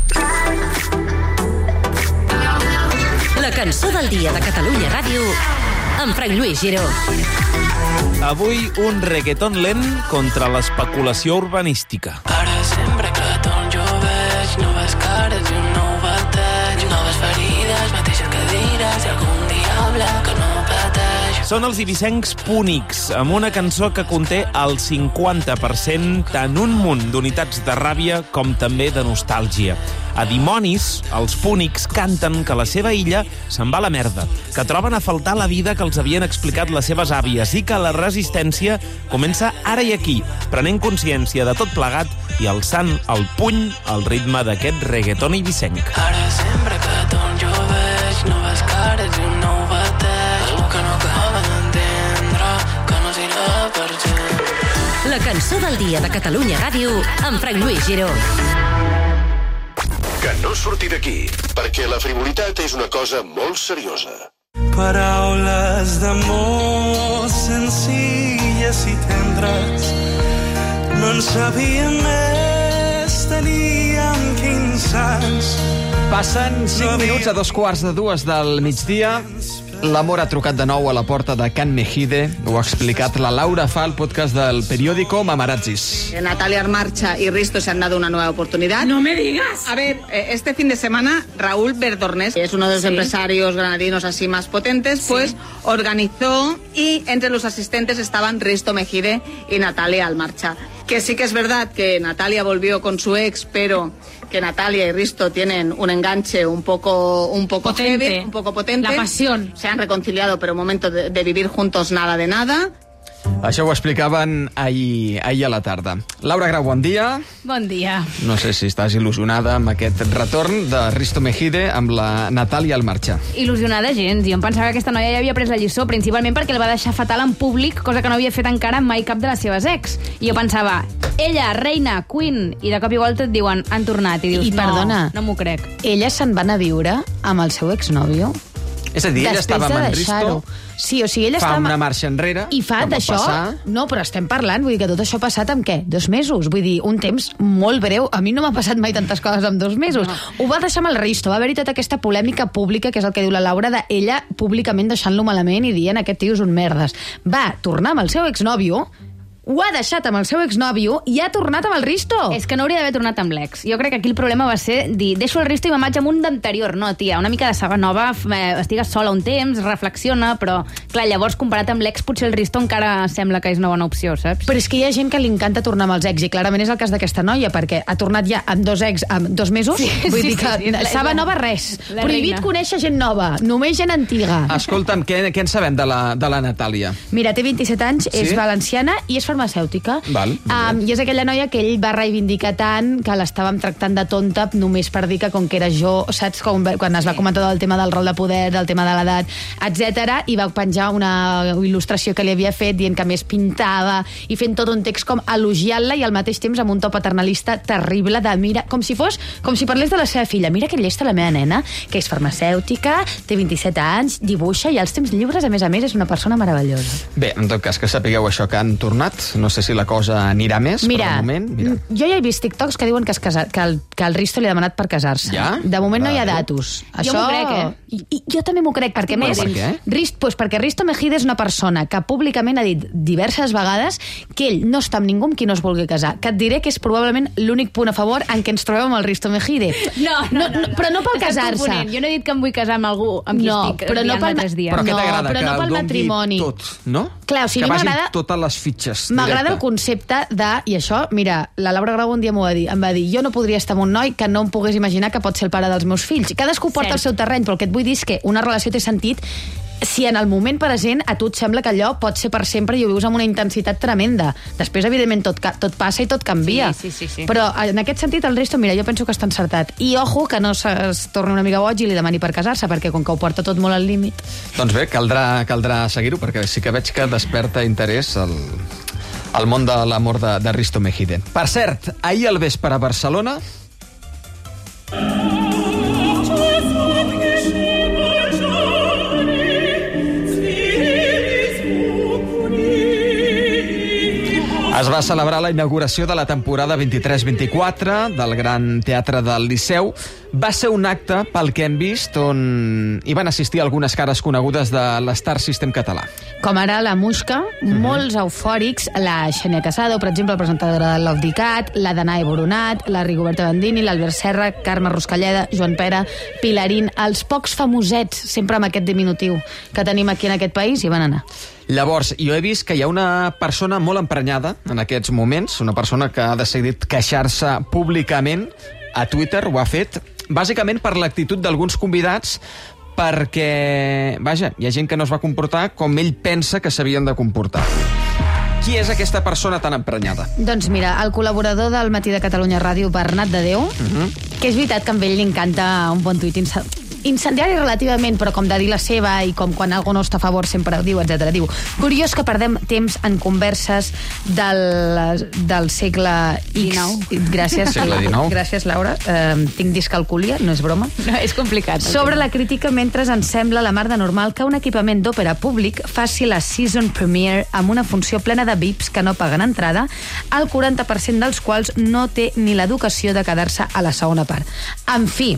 [SPEAKER 18] La cançó del dia de Catalunya Ràdio, amb Frank Lluís Giró.
[SPEAKER 4] Avui un reggaeton lent contra l'especulació urbanística.
[SPEAKER 5] Ara sempre que torn jo veig noves cares i un nou bateig, noves ferides, mateixes cadires i algun diable que no pateix.
[SPEAKER 4] Són els ibicencs Púnics, amb una cançó que conté el 50% tant un munt d'unitats de ràbia com també de nostàlgia. A Dimonis, els Púnics canten que la seva illa se'n va a la merda, que troben a faltar la vida que els havien explicat les seves àvies i que la resistència comença ara i aquí, prenent consciència de tot plegat i alçant el puny al ritme d'aquest reggaeton ibicenc.
[SPEAKER 5] Ara sempre que torn jo veig noves cares i un nou bateix, algú que no acaba d'entendre que no serà per gent.
[SPEAKER 18] La cançó del dia de Catalunya Ràdio, amb Frank Lluís Giró.
[SPEAKER 13] Que no surti d'aquí, perquè la frivolitat és una cosa molt seriosa.
[SPEAKER 16] Paraules d'amor senzilles i tendres, no en sabíem més, teníem 15 anys.
[SPEAKER 14] Passen 5 minuts a 2:15 del migdia. L'amor ha trucat de nou a la porta de Can Mejide. Ho ha explicat la Laura Fa al podcast del periódico Mamarazzis.
[SPEAKER 6] Natalia Almarcha y Risto se han dado una nueva oportunidad.
[SPEAKER 7] ¡No me digas!
[SPEAKER 6] A ver, este fin de semana Raúl Verdornés, que es uno de los empresarios granadinos así más potentes, pues organizó y entre los asistentes estaban Risto Mejide y Natalia Almarcha. Que sí que es verdad que Natalia volvió con su ex, pero que Natalia y Risto tienen un enganche un poco
[SPEAKER 7] potente.
[SPEAKER 6] heavy, un poco potente.
[SPEAKER 7] La pasión.
[SPEAKER 6] Se han reconciliado, pero en un momento de vivir juntos nada de nada.
[SPEAKER 14] Això ho explicaven ahir a la tarda. Laura Grau, bon dia.
[SPEAKER 15] Bon dia.
[SPEAKER 14] No sé si estàs il·lusionada amb aquest retorn de Risto Mejide amb la Natalia Almarcha.
[SPEAKER 15] Il·lusionada gens. Jo em pensava que aquesta noia ja havia pres la lliçó, principalment perquè el va deixar fatal en públic, cosa que no havia fet encara mai cap de les seves ex. I jo pensava, ella, reina, queen, i de cop i volta et diuen, han tornat, i dius, I perdona, no m'ho crec. Ella se'n va anar a viure amb el seu exnòvio.
[SPEAKER 14] És a dir, ella estava amb en Risto,
[SPEAKER 15] sí, o sigui, ella
[SPEAKER 14] fa
[SPEAKER 15] estava...
[SPEAKER 14] una marxa enrere,
[SPEAKER 15] i fa d'això... No, però estem parlant, vull dir que tot això ha passat amb què? 2 mesos? Vull dir, un temps molt breu. A mi no m'ha passat mai tantes coses en 2 mesos. No. Ho va deixar amb el Risto, va haver-hi tota aquesta polèmica pública, que és el que diu la Laura, d'ella públicament deixant-lo malament i dient aquest tio és un merdes. Va tornar amb el seu exnòvio, ho ha deixat amb el seu exnòvio i ha tornat amb el Risto. És que no hauria d'haver tornat amb l'ex. Jo crec que aquí el problema va ser dir, deixo el Risto i me'n vaig amb un d'anterior. No, tia, una mica de saga nova, estigues sola un temps, reflexiona, però, clar, llavors, comparat amb l'ex, potser el Risto encara sembla que és una bona opció, saps? Però és que hi ha gent que li encanta tornar amb els ex, i clarament és el cas d'aquesta noia, perquè ha tornat ja amb 2 ex en 2 mesos. Vull dir que saga nova res. Prohibit conèixer gent nova, només gent antiga.
[SPEAKER 14] Escolta'm, què en sabem de la Natàlia?
[SPEAKER 15] Mira, té 27 anys, és valenciana i és farmacèutica.
[SPEAKER 14] Val,
[SPEAKER 15] I és aquella noia que ell va reivindicar tant, que l'estàvem tractant de tonta només per dir que com que era jo, saps, quan es va comentar del tema del rol de poder, del tema de l'edat, etc, i va penjar una il·lustració que li havia fet dient que més pintava i fent tot un text com elogiant-la i al mateix temps amb un to paternalista terrible de mira, com si parlés de la seva filla. Mira que llesta la meva nena, que és farmacèutica, té 27 anys, dibuixa i als temps lliures, a més, és una persona meravellosa.
[SPEAKER 14] Bé, en tot cas, que sapigueu això, que han tornat. No sé si la cosa anirà més,
[SPEAKER 15] mira,
[SPEAKER 14] però de moment... Mira.
[SPEAKER 15] Jo ja he vist TikToks que diuen que el Risto li ha demanat per casar-se.
[SPEAKER 14] Ja?
[SPEAKER 15] De moment no hi ha datos.
[SPEAKER 7] Jo m'ho crec,
[SPEAKER 15] I jo també m'ho crec, perquè més...
[SPEAKER 14] Per què?
[SPEAKER 15] Perquè Risto Mejide és una persona que públicament ha dit diverses vegades que ell no està amb ningú amb qui no es vulgui casar. Que et diré que és probablement l'únic punt a favor en què ens trobem amb el Risto Mejide.
[SPEAKER 7] No.
[SPEAKER 15] Però no pel casar-se.
[SPEAKER 7] Jo no he dit que em vull casar amb algú amb qui estic enviant 3 dies.
[SPEAKER 14] Però què t'agrada?
[SPEAKER 15] Però no pel matrimoni.
[SPEAKER 14] Tot, no?
[SPEAKER 15] Clar, o sigui,
[SPEAKER 14] que vagin
[SPEAKER 15] m'agrada...
[SPEAKER 14] totes les fitxes.
[SPEAKER 15] M'agrada el concepte de... I això, mira, la Laura Grau un dia m'ho va dir. Em va dir, jo no podria estar amb un noi que no em pogués imaginar que pot ser el pare dels meus fills. Cadascú porta el seu terreny, però el que et vull dir és que una relació té sentit si en el moment present a tu et sembla que allò pot ser per sempre i ho vius amb una intensitat tremenda. Després, evidentment, tot passa i tot canvia.
[SPEAKER 7] Sí.
[SPEAKER 15] Però en aquest sentit, el Risto, mira, jo penso que està encertat. I ojo, que no es torni una mica boig i li demani per casar-se, perquè com que ho porta tot molt al límit...
[SPEAKER 14] Doncs bé, caldrà seguir-ho, perquè sí que veig que desperta interès el món de l'amor de Risto Mejide. Per cert, ahir al vespre a Barcelona... Es va celebrar la inauguració de la temporada 23-24 del Gran Teatre del Liceu. Va ser un acte, pel que hem vist, on hi van assistir algunes cares conegudes de l'Star System català.
[SPEAKER 15] Com ara la Muixca, molts eufòrics, la Xènia Casado, per exemple, la presentadora de Love Dicat, la Danae Boronat, la Rigoberta Bandini, l'Albert Serra, Carme Ruscalleda, Joan Pera, Pilarín, els pocs famosets, sempre amb aquest diminutiu que tenim aquí en aquest país, hi van anar.
[SPEAKER 14] Llavors, jo he vist que hi ha una persona molt emprenyada en aquests moments, una persona que ha decidit queixar-se públicament a Twitter, ho ha fet, bàsicament per l'actitud d'alguns convidats, perquè, vaja, hi ha gent que no es va comportar com ell pensa que s'havien de comportar. Qui és aquesta persona tan emprenyada?
[SPEAKER 15] Doncs mira, el col·laborador del Matí de Catalunya Ràdio, Bernat de Déu, que és veritat que a ell li encanta un bon tuit incendiari relativament, però com de dir la seva i com quan algú no està a favor sempre ho diu, etc. Diu, curiós que perdem temps en converses del segle X. Gràcies,
[SPEAKER 14] segle XIX.
[SPEAKER 15] Gràcies, Laura. Tinc discalcúlia, no és broma.
[SPEAKER 7] No, és complicat.
[SPEAKER 15] Sobre la crítica, mentre ens sembla la mar de normal que un equipament d'òpera públic faci la season premiere amb una funció plena de VIPs que no paguen entrada, el 40% dels quals no té ni l'educació de quedar-se a la segona part. En fi,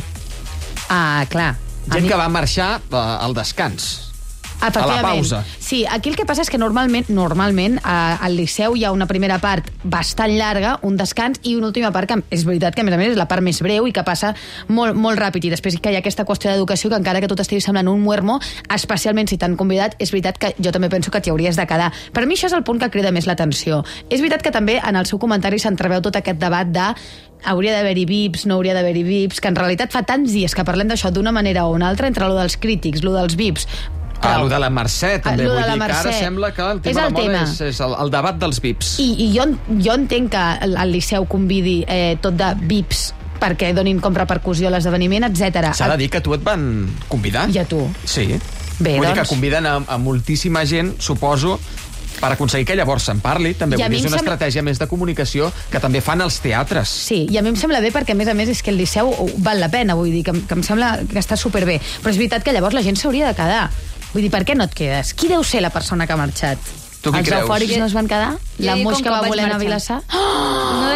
[SPEAKER 15] clar.
[SPEAKER 14] Gent que va marxar al descans. A la pausa.
[SPEAKER 15] Sí, aquí el que passa és que normalment al Liceu hi ha una primera part bastant llarga, un descans i una última part que és veritat que a més és la part més breu i que passa molt, molt ràpid. I després que hi ha aquesta qüestió d'educació que encara que tot estigui semblant un muermo, especialment si t'han convidat, és veritat que jo també penso que t'hi hauries de quedar. Per mi això és el punt que crida més l'atenció. És veritat que també en el seu comentari s'entreveu tot aquest debat de hauria d'haver-hi VIPs, no hauria d'haver-hi VIPs, que en realitat fa tants dies que parlem d'això d'una manera o una altra, entre lo dels crítics, lo dels VIPs.
[SPEAKER 14] Lo de la Mercè, també. Vull dir que ara sembla que el tema de la moda és el debat dels VIPs.
[SPEAKER 15] I jo entenc que el Liceu convidi tot de VIPs perquè donin com repercussió a l'esdeveniment, etc.
[SPEAKER 14] S'ha de dir que tu et van convidar.
[SPEAKER 15] I a tu.
[SPEAKER 14] Sí.
[SPEAKER 15] Bé,
[SPEAKER 14] vull dir que conviden a moltíssima gent, suposo, per aconseguir que llavors se'n parli, també. Vull dir, és una estratègia més de comunicació que també fan els teatres.
[SPEAKER 15] Sí, i a mi em sembla bé perquè, a més, és que el Liceu val la pena, vull dir, que em sembla que està superbé. Però és veritat que llavors la gent s'hauria de quedar. Vull dir, per què no et quedes? Qui deu ser la persona que ha marxat?
[SPEAKER 14] Tu qui creus?
[SPEAKER 15] Els eufòrics no es van quedar? La Muixca va voler anar a Vilassar?
[SPEAKER 7] No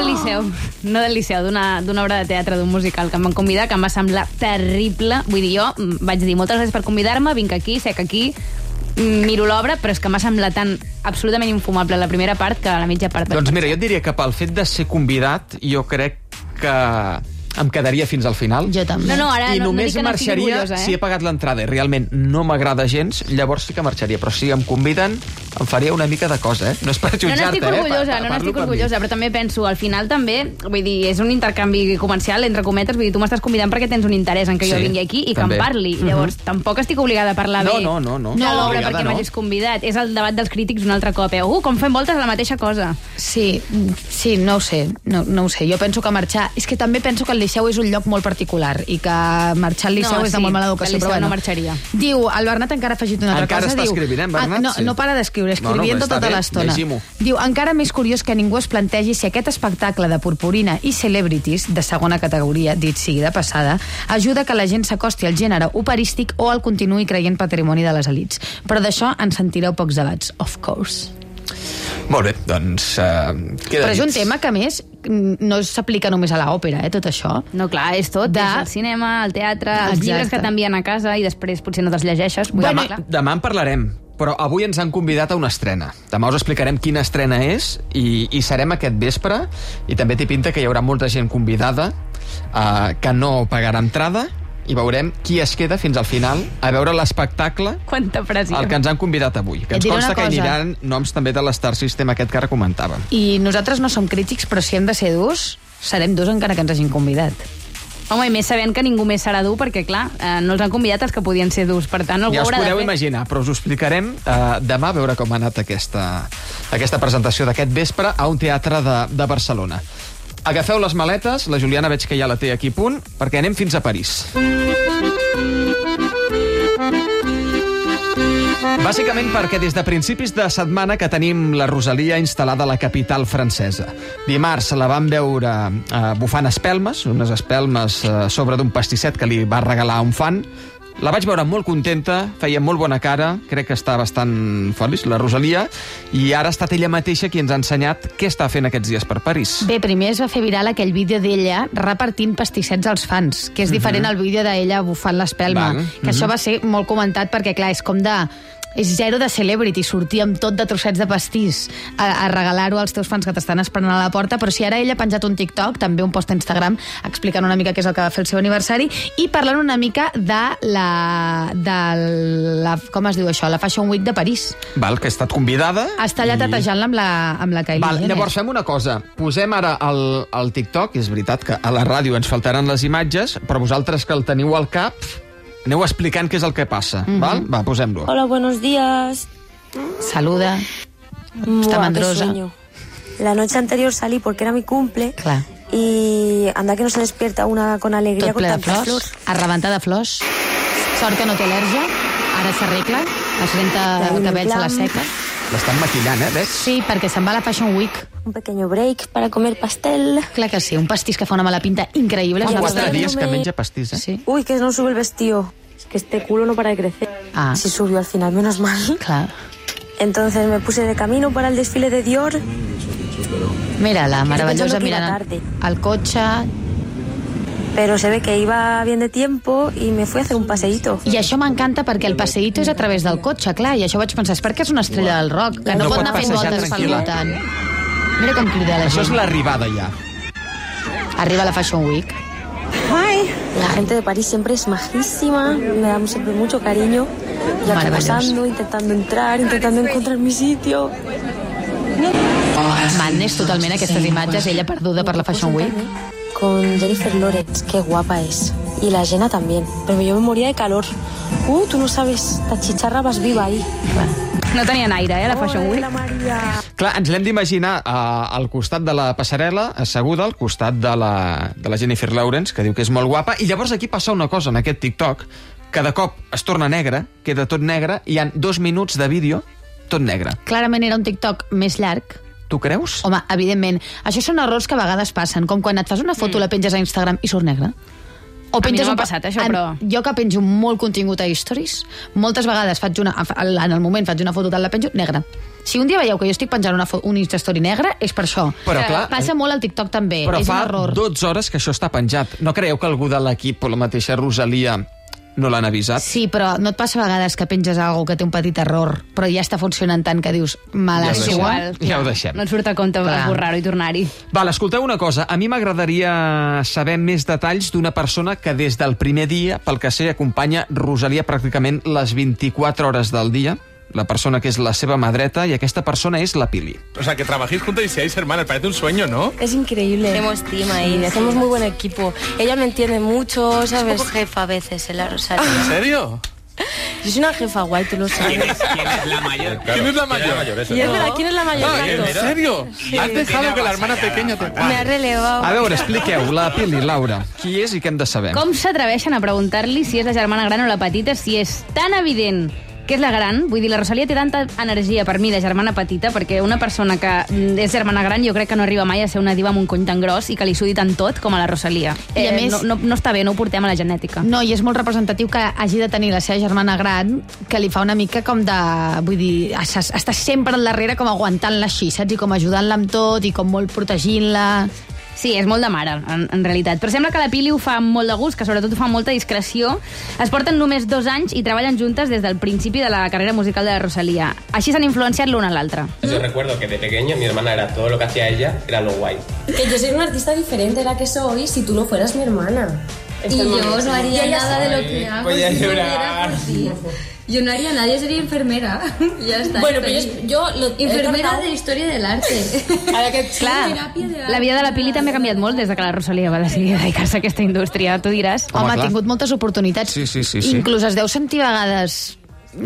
[SPEAKER 7] del Liceu, d'una obra de teatre, d'un musical que em van convidar, que em va semblar terrible. Vull dir, jo vaig dir moltes gràcies per convidar-me, vinc aquí, sec aquí, miro l'obra, però és que m'ha semblat tan absolutament infumable la primera part que la mitja part...
[SPEAKER 14] Doncs mira, jo et diria que pel fet de ser convidat, jo crec que em quedaria fins al final.
[SPEAKER 15] Jo també.
[SPEAKER 7] I
[SPEAKER 14] només marxaria orgullosa, si he pagat l'entrada i realment no m'agrada gens, llavors sí que marxaria. Però si em conviden, em faria una mica de cosa, No és per jutjar-te,
[SPEAKER 7] No n'estic orgullosa, però també penso, al final també, vull dir, és un intercanvi comercial, entre cometes, vull dir, tu m'estàs convidant perquè tens un interès en que jo vingui aquí i que em parli. Llavors, tampoc estic obligada a parlar bé
[SPEAKER 14] de
[SPEAKER 7] l'obra perquè m'hagis convidat. És el debat dels crítics un altre cop. Com fem voltes a la mateixa cosa.
[SPEAKER 15] Sí, no ho sé. No ho sé. Jo penso que marxar... És que també penso que el Liceu és un lloc molt particular i que marxar al Liceu és de molt mala educació.
[SPEAKER 7] El Liceu no marxaria.
[SPEAKER 15] Diu, el Bernat encara ha afegit una altra cosa.
[SPEAKER 14] Encara està escrivint, Bernat?
[SPEAKER 15] No para d'escriure, escrivint tota l'estona. Diu, encara més curiós que ningú es plantegi si aquest espectacle de purpurina i celebrities de segona categoria, dit sigui de passada, ajuda que la gent s'acosti al gènere operístic o el continuï creient patrimoni de les elits. Però d'això en sentireu pocs debats, of course.
[SPEAKER 14] Molt bé, doncs
[SPEAKER 15] però és un tema que, a més, no s'aplica només a l'òpera, tot això.
[SPEAKER 7] No, clar, és tot. És el cinema, el teatre, els llibres que t'envien a casa i després potser no te'ls llegeixes.
[SPEAKER 14] Demà en parlarem, però avui ens han convidat a una estrena. Demà us explicarem quina estrena és i serem aquest vespre, i també té pinta que hi haurà molta gent convidada que no pagarà entrada, i veurem qui es queda fins al final a veure l'espectacle.
[SPEAKER 7] Quanta pressió.
[SPEAKER 14] El que ens han convidat avui. Que ens consta que aniran noms també de l'Star System aquest que ara comentàvem.
[SPEAKER 15] I nosaltres no som crítics, però si hem de ser durs, serem durs encara que ens hagin convidat.
[SPEAKER 7] Home, i més sabent que ningú més serà dur, perquè, clar, no els han convidat els que podien ser durs. Per tant, algú
[SPEAKER 14] Ja us
[SPEAKER 7] haurà de
[SPEAKER 14] podeu
[SPEAKER 7] fer.
[SPEAKER 14] imaginar, però us ho explicarem demà, a veure com ha anat aquesta presentació d'aquest vespre a un teatre de Barcelona. Agafeu les maletes, la Juliana veig que ja la té aquí a punt, perquè anem fins a París. Bàsicament perquè des de principis de setmana que tenim la Rosalia instal·lada a la capital francesa. Dimarts la vam veure bufant espelmes, unes espelmes sobre d'un pastisset que li va regalar un fan. La vaig veure molt contenta, feia molt bona cara, crec que està bastant feliç, la Rosalia, i ara ha estat ella mateixa qui ens ha ensenyat què està fent aquests dies per París.
[SPEAKER 15] Bé, primer es va fer viral aquell vídeo d'ella repartint pastissets als fans, que és diferent al vídeo d'ella bufant l'espelma, que això va ser molt comentat perquè, clar, és zero de celebrity, sortir amb tot de trossets de pastís a regalar-ho als teus fans que t'estan esperant a la porta, però si ara ella ha penjat un TikTok, també un post a Instagram, explicant una mica què és el que va fer el seu aniversari i parlant una mica de la com es diu això, la Fashion Week de París.
[SPEAKER 14] Val, que ha estat convidada.
[SPEAKER 15] Està allà tatejant-la amb la Kylie Jenner.
[SPEAKER 14] Llavors fem una cosa, posem ara el TikTok, és veritat que a la ràdio ens faltaran les imatges, però vosaltres que el teniu al cap, aneu explicant què és el que pasa, val? Va, posem-lo.
[SPEAKER 1] Hola, buenos días.
[SPEAKER 15] Saluda. Está mandrosa.
[SPEAKER 1] La noche anterior salí porque era mi cumple.
[SPEAKER 15] Clar.
[SPEAKER 1] Y anda que no se despierta una con alegría
[SPEAKER 15] Tot
[SPEAKER 1] con
[SPEAKER 15] ple de
[SPEAKER 1] tanta
[SPEAKER 15] flors,
[SPEAKER 1] flor.
[SPEAKER 15] arrebentar de flors. Sort que no té al·lèrgia, ara s'arregla, es renta el cabell, se la seca.
[SPEAKER 14] L'estan maquillant, veig?
[SPEAKER 15] Sí, perquè se'n va a la Fashion Week.
[SPEAKER 1] Un pequeño break para comer pastel.
[SPEAKER 15] Clar que sí, un pastís que fa una mala pinta increïble.
[SPEAKER 14] Fa 4 dies que menja pastís,
[SPEAKER 15] Sí.
[SPEAKER 1] Uy, que no sube el vestido. Es que este culo no para de crecer. Sí subió al final, menos mal.
[SPEAKER 15] Claro.
[SPEAKER 1] Entonces me puse de camino para el desfile de Dior.
[SPEAKER 15] Mira, la meravellosa
[SPEAKER 1] Pensando que iba
[SPEAKER 15] mirant
[SPEAKER 1] tarde.
[SPEAKER 15] al cotxe.
[SPEAKER 1] Pero se ve que iba bien de tiempo y me fui a hacer un paseíto.
[SPEAKER 15] I això m'encanta perquè el passeïto és a través del cotxe, clar, i això vaig pensar, és perquè és una estrella del rock, que no pot anar fent voltes pel voltant. Mira com crida la gent.
[SPEAKER 14] Això és l'arribada ja.
[SPEAKER 15] Arriba la Fashion Week.
[SPEAKER 1] Hi. La gente de París siempre es majísima, me damos siempre mucho cariño. Y aquí pasando, intentando entrar, intentando encontrar mi sitio.
[SPEAKER 15] Madness totalment aquestes imatges, ella perduda per la Fashion Week.
[SPEAKER 1] Con Jennifer Lawrence, qué guapa es. Y la Jenna también, pero yo me moría de calor. Tú no sabes, la chicharra vas viva ahí.
[SPEAKER 7] No tenien aire, la Fashion Week.
[SPEAKER 14] Clar, ens l'hem d'imaginar al costat de la passarel·la, asseguda al costat de la Jennifer Lawrence, que diu que és molt guapa, i llavors aquí passa una cosa en aquest TikTok, que de cop es torna negre, queda tot negre, i hi ha 2 minuts de vídeo tot negre.
[SPEAKER 15] Clarament era un TikTok més llarg.
[SPEAKER 14] Tu creus?
[SPEAKER 15] Home, evidentment. Això són errors que a vegades passen, com quan et fas una foto, la penges a Instagram i surt negra. O
[SPEAKER 7] A mi no m'ha passat, això, però...
[SPEAKER 15] Jo que penjo molt contingut a Stories, moltes vegades en el moment faig una foto tal, la penjo negra. Si un dia veieu que jo estic penjant un Instastory negre, és per això.
[SPEAKER 14] Però, clar,
[SPEAKER 15] passa molt al TikTok també,
[SPEAKER 14] però
[SPEAKER 15] és un
[SPEAKER 14] fa
[SPEAKER 15] error.
[SPEAKER 14] 12 hores que això està penjat. No creieu que algú de l'equip o la mateixa Rosalia no l'han avisat?
[SPEAKER 15] Sí, però no et passa a vegades que penges alguna que té un petit error, però ja està funcionant tant que dius,
[SPEAKER 7] És igual.
[SPEAKER 14] Ja ho deixem.
[SPEAKER 7] No et surt a compte esborrar-ho i tornar-hi.
[SPEAKER 14] Val, escolteu una cosa. A mi m'agradaria saber més detalls d'una persona que des del primer dia, pel que sé, acompanya Rosalia pràcticament les 24 hores del dia. La persona que és la seva mà dreta, i aquesta persona és la Pili.
[SPEAKER 8] O sea, que trabajéis juntos y seáis hermanas, parece un sueño, ¿no?
[SPEAKER 1] Es increíble.
[SPEAKER 9] Hacemos team ahí,
[SPEAKER 1] hacemos muy buen equipo. Ella me entiende mucho, ¿sabes?
[SPEAKER 9] Es un poco jefa a veces en la Rosalia.
[SPEAKER 8] ¿En serio?
[SPEAKER 1] Yo soy una jefa guay, tú lo sabes.
[SPEAKER 8] ¿Quién es la mayor? ¿Quién es la mayor?
[SPEAKER 1] Y es verdad, ¿quién es la mayor?
[SPEAKER 8] ¿En serio? ¿Has dejado que la hermana pequeña te...
[SPEAKER 1] Me ha relevado.
[SPEAKER 14] A veure, expliqueu, la Pili, Laura, qui és i què hem de saber?
[SPEAKER 7] Com s'atreveixen a preguntar-li si és la germana gran o la petita, si és tan evident que és la gran? Vull dir, la Rosalia té tanta energia per mi de germana petita, perquè una persona que és germana gran jo crec que no arriba mai a ser una diva amb un cony tan gros i que li sudi tant tot com a la Rosalia.
[SPEAKER 15] I a més,
[SPEAKER 7] no està bé, no ho portem a la genètica.
[SPEAKER 15] No, i és molt representatiu que hagi de tenir la seva germana gran, que li fa una mica com de... Vull dir, està sempre al darrere com aguantant-la així, saps? I com ajudant-la amb tot, i com molt protegint-la...
[SPEAKER 7] Sí, és molt de mare, en realitat. Però sembla que la Pili ho fa amb molt de gust, que sobretot ho fa amb molta discreció. Es porten només 2 anys i treballen juntes des del principi de la carrera musical de la Rosalia. Així s'han influenciat l'una a l'altra.
[SPEAKER 10] Yo recuerdo que de pequeño mi hermana era todo lo que hacía ella, era lo guay.
[SPEAKER 1] Que yo soy una artista diferente a la que soy si tú no fueras mi hermana.
[SPEAKER 9] Y yo no haría nada de lo que hago
[SPEAKER 10] Voy a
[SPEAKER 9] si no
[SPEAKER 10] llorar.
[SPEAKER 9] fuera por ti. Yo no haría nada, yo sería enfermera. Ya está.
[SPEAKER 11] Bueno, pero yo
[SPEAKER 9] enfermera de Historia del Arte.
[SPEAKER 7] Clar, la vida de la Pili també ha canviat molt des de que la Rosalia va decidir dedicar-se a aquesta indústria, tu diràs.
[SPEAKER 15] Home, ha tingut moltes oportunitats.
[SPEAKER 14] Sí.
[SPEAKER 15] Inclús es deu sentir a vegades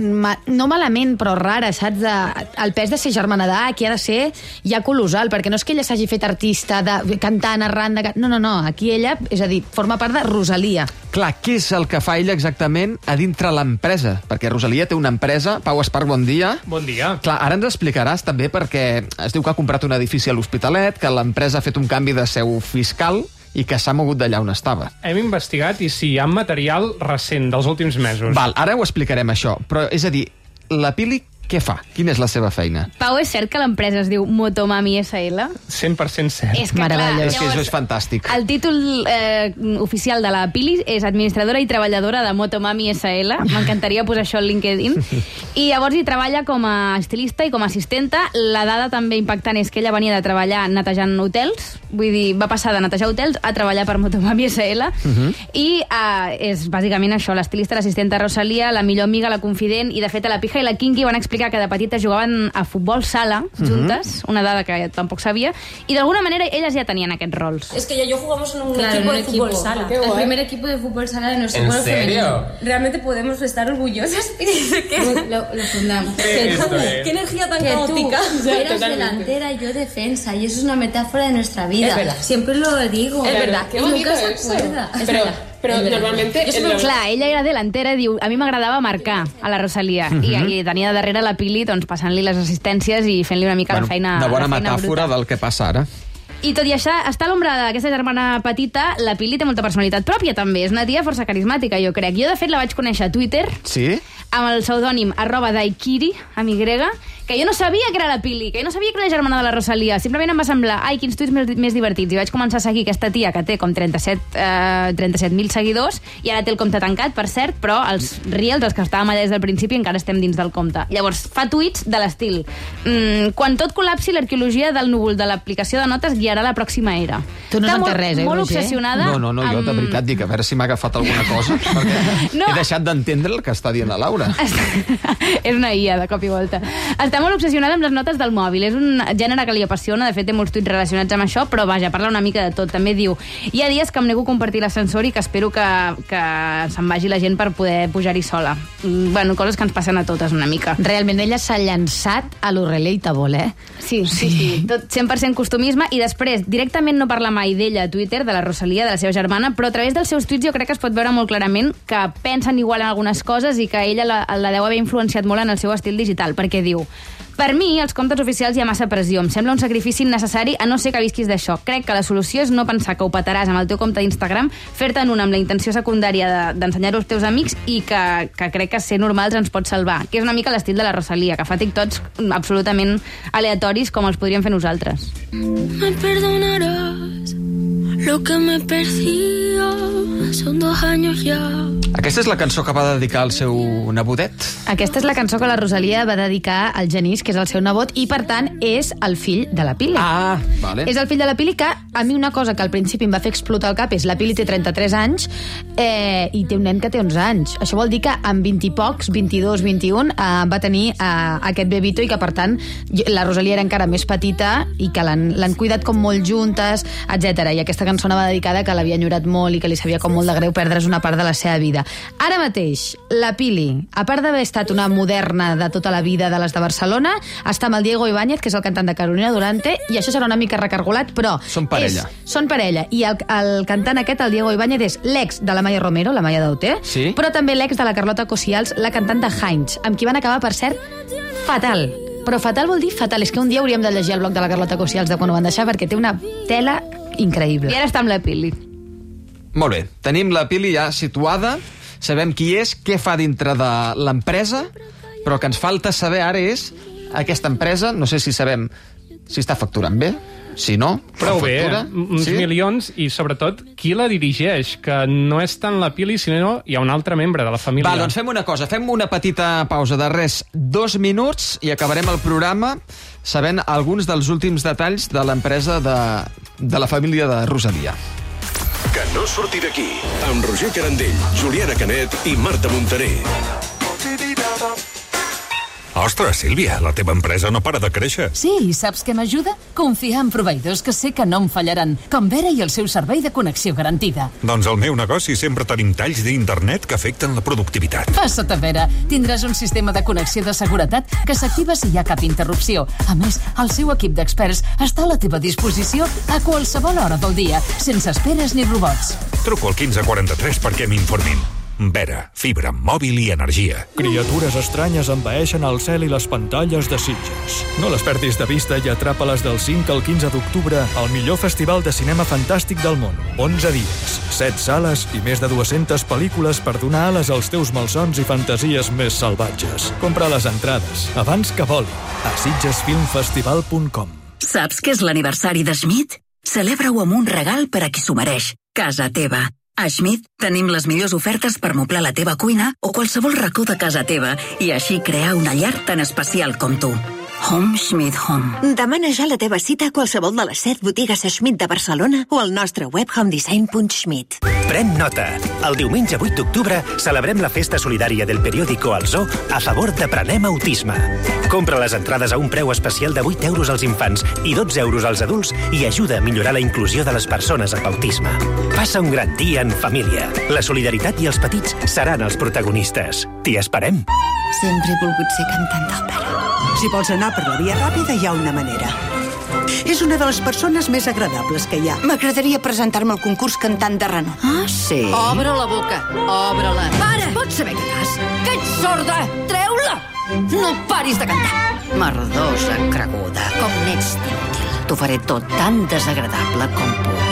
[SPEAKER 15] no malament, però rara, saps? El pes de ser germana qui ha de ser ja colossal, perquè no és que ella s'hagi fet artista cantant, arran... No, aquí ella, és a dir, forma part de Rosalia.
[SPEAKER 14] Clar, què és el que fa ella exactament a dintre l'empresa? Perquè Rosalia té una empresa, Pau Esparc, bon dia.
[SPEAKER 12] Bon dia.
[SPEAKER 14] Clar, ara ens explicaràs també perquè es diu que ha comprat un edifici a l'Hospitalet, que l'empresa ha fet un canvi de seu fiscal i que s'ha mogut d'allà on estava.
[SPEAKER 12] Hem investigat i sí, hi ha material recent dels últims mesos.
[SPEAKER 14] Val, ara ho explicarem, això. Però, és a dir, la Pili què fa? Quina és la seva feina?
[SPEAKER 7] Pau, és cert que l'empresa es diu Motomami SL?
[SPEAKER 12] 100% cert.
[SPEAKER 7] És que, clar,
[SPEAKER 14] és que això és fantàstic.
[SPEAKER 7] El títol oficial de la Pili és administradora i treballadora de Motomami SL. M'encantaria posar això al LinkedIn. I llavors hi treballa com a estilista i com a assistenta. La dada també impactant és que ella venia de treballar netejant hotels, vull dir, va passar de netejar hotels a treballar per Motomami SL. I és bàsicament això, l'estilista, l'assistenta Rosalia, la millor amiga, la confident, i de fet a la Pija i la Kinky van explicar que de petites jugaven a futbol sala juntes, una dada que tampoc sabia, i d'alguna manera elles ja tenien aquests rols.
[SPEAKER 11] Es que ella y yo jugamos en un equipo de fútbol sala.
[SPEAKER 9] El primer equipo de fútbol sala de nuestro pueblo femenino. Realmente podemos estar orgullosas de que lo fundamos.
[SPEAKER 11] ¿Qué energía tan caótica?
[SPEAKER 9] Tú eres delantera y yo defensa, y eso es una metáfora de nuestra vida.
[SPEAKER 11] Es verdad.
[SPEAKER 9] Siempre lo digo.
[SPEAKER 11] Es verdad, qué bonito
[SPEAKER 9] nunca se
[SPEAKER 11] eso.
[SPEAKER 9] acuerda.
[SPEAKER 11] Pero normalmente...
[SPEAKER 7] Clar, ella era delantera, diu, a mi m'agradava marcar a la Rosalia, i tenia darrere la Pili doncs, passant-li les assistències i fent-li una mica la feina
[SPEAKER 14] una bona
[SPEAKER 7] feina
[SPEAKER 14] metàfora
[SPEAKER 7] bruta.
[SPEAKER 14] del que passa ara.
[SPEAKER 7] I tot i això, està a l'ombra d'aquesta germana petita, la Pili té molta personalitat pròpia, també. És una tia força carismàtica, jo crec. Jo, de fet, la vaig conèixer a Twitter,
[SPEAKER 14] Sí?
[SPEAKER 7] amb el pseudònim @daikiri, amb Y, que jo no sabia que era la Pili, que jo no sabia que era la germana de la Rosalia. Simplement em va semblar, ai, quins tuits més divertits. I vaig començar a seguir aquesta tia, que té com 37.000 seguidors, i ara té el compte tancat, per cert, però els reels, els que estàvem allà des del principi, encara estem dins del compte. Llavors, fa tuits de l'estil: quan tot col·lapsi, l'arqueologia del núvol de l'aplicació de notes guiarà la pròxima era.
[SPEAKER 15] Tu no s'entens res,
[SPEAKER 7] molt
[SPEAKER 15] Roger?
[SPEAKER 7] obsessionada.
[SPEAKER 14] No, jo de veritat dic, a veure si m'ha agafat alguna cosa, perquè he deixat d'entendre el que està dient la Laura.
[SPEAKER 7] És una IA, de cop i volta. Està molt obsessionada amb les notes del mòbil. És un gènere que li apassiona. De fet, té molts tuits relacionats amb això, però vaja, parla una mica de tot. També diu, hi ha dies que em nego a compartir l'ascensor i que espero que se'n vagi la gent per poder pujar-hi sola. Bueno, coses que ens passen a totes una mica.
[SPEAKER 15] Realment ella s'ha llançat a lo relatable,
[SPEAKER 7] Sí. Tot 100% costumisme, i després directament no parla mai d'ella a Twitter, de la Rosalia, de la seva germana, però a través dels seus tuits jo crec que es pot veure molt clarament que pensen igual en algunes coses i que ella la deu haver influenciat molt en el seu estil digital, perquè diu: per mi, als comptes oficials hi ha massa pressió. Em sembla un sacrifici innecessari, a no ser que visquis d'això. Crec que la solució és no pensar que ho petaràs amb el teu compte d'Instagram, fer-te'n una amb la intenció secundària d'ensenyar-ho als teus amics, i que crec que ser normals ens pot salvar. Que és una mica l'estil de la Rosalia, que fa TikToks absolutament aleatoris com els podríem fer nosaltres.
[SPEAKER 5] Me perdonarás lo que me perdió. Son 2 años ya.
[SPEAKER 14] Aquesta és la cançó que va dedicar al seu nebodet?
[SPEAKER 15] Aquesta és la cançó que la Rosalia va dedicar al Genís, que és el seu nebot, i per tant és el fill de la Pili.
[SPEAKER 14] Ah, vale.
[SPEAKER 15] És el fill de la Pili, que a mi una cosa que al principi em va fer explotar el cap és: la Pili té 33 anys i té un nen que té 11 anys. Això vol dir que amb 20 i pocs, 22, 21, va tenir aquest bebito, i que per tant la Rosalia era encara més petita i que l'han cuidat com molt juntes, etc. I aquesta cançó anava dedicada que l'havia enyorat molt i que li sabia com molt de greu perdre's una part de la seva vida. Ara mateix, la Pili, a part d'haver estat una moderna de tota la vida de les de Barcelona, està amb el Diego Ibáñez, que és el cantant de Carolina Durante, i això serà una mica recargolat, però...
[SPEAKER 14] Són parella.
[SPEAKER 15] Són parella. I el cantant aquest, el Diego Ibáñez, és l'ex de la Maya Romero, la Maya d'Auté,
[SPEAKER 14] sí?
[SPEAKER 15] Però també l'ex de la Carlota Cosials, la cantant de Heinz, amb qui van acabar, per cert, fatal. Però fatal vol dir fatal. És que un dia hauríem de llegir el blog de la Carlota Cosials de quan ho van deixar, perquè té una tela increïble.
[SPEAKER 7] I ara està amb la Pili.
[SPEAKER 14] Molt bé, tenim la Pili ja situada, sabem qui és, què fa dintre de l'empresa, però el que ens falta saber ara és aquesta empresa, no sé si sabem si està facturant bé, si no,
[SPEAKER 12] prou bé,
[SPEAKER 14] factura,
[SPEAKER 12] uns milions, i sobretot qui la dirigeix, que no és tant la Pili, sinó hi ha un altre membre de la família.
[SPEAKER 14] Va, doncs fem una cosa, fem una petita pausa de res, 2 minuts, i acabarem el programa sabent alguns dels últims detalls de l'empresa de la família de Rosalia.
[SPEAKER 13] Que no surti d'aquí, amb Roger Carandell, Juliana Canet i Marta Montaner.
[SPEAKER 20] Ostres, Sílvia, la teva empresa no para de créixer.
[SPEAKER 17] Sí, i saps què m'ajuda? Confiar en proveïdors que sé que no em fallaran, com Vera i el seu servei de connexió garantida.
[SPEAKER 20] Doncs al meu negoci sempre tenim talls d'internet que afecten la productivitat.
[SPEAKER 17] Passa't a Vera. Tindràs un sistema de connexió de seguretat que s'activa si hi ha cap interrupció. A més, el seu equip d'experts està a la teva disposició a qualsevol hora del dia, sense esperes ni robots.
[SPEAKER 20] Truco al 1543 perquè m'informin. Vera, fibra, mòbil i energia.
[SPEAKER 19] Criatures estranyes envaeixen el cel i les pantalles de Sitges. No les perdis de vista i atrapa-les del 5 al 15 d'octubre al millor festival de cinema fantàstic del món. 11 dies, 7 sales i més de 200 pel·lícules per donar ales als teus malsons i fantasies més salvatges. Compra les entrades abans que voli a sitgesfilmfestival.com.
[SPEAKER 18] Saps què és l'aniversari de Schmidt? Celebra-ho amb un regal per a qui s'ho mereix. Casa teva. A Schmidt tenim les millors ofertes per moblar la teva cuina o qualsevol racó de casa teva i així crear una llar tan especial com tu. Home Schmidt Home.
[SPEAKER 21] Demana ja la teva cita a qualsevol de les 7 botigues Schmidt de Barcelona o al nostre web homedesign.schmidt.
[SPEAKER 22] Pren nota. El diumenge 8 d'octubre celebrem la festa solidària del periòdico El Zoo a favor de Prenem Autisme. Compra les entrades a un preu especial de 8 euros als infants i 12 euros als adults i ajuda a millorar la inclusió de les persones amb autisme. Passa un gran dia en família. La solidaritat i els petits seran els protagonistes. T'hi esperem.
[SPEAKER 24] Sempre he volgut ser cantant d'òpera.
[SPEAKER 26] Si vols anar per la via ràpida, hi ha una manera. És una de les persones més agradables que hi ha.
[SPEAKER 24] M'agradaria presentar-me al concurs cantant de renom.
[SPEAKER 26] Ah, sí?
[SPEAKER 24] Obre la boca, obre-la. Para! Pots saber què fas? Que ets sorda! Treu-la! No paris de cantar.
[SPEAKER 26] Merdosa, creguda, com n'ets d'inútil. T'ho faré tot tan desagradable com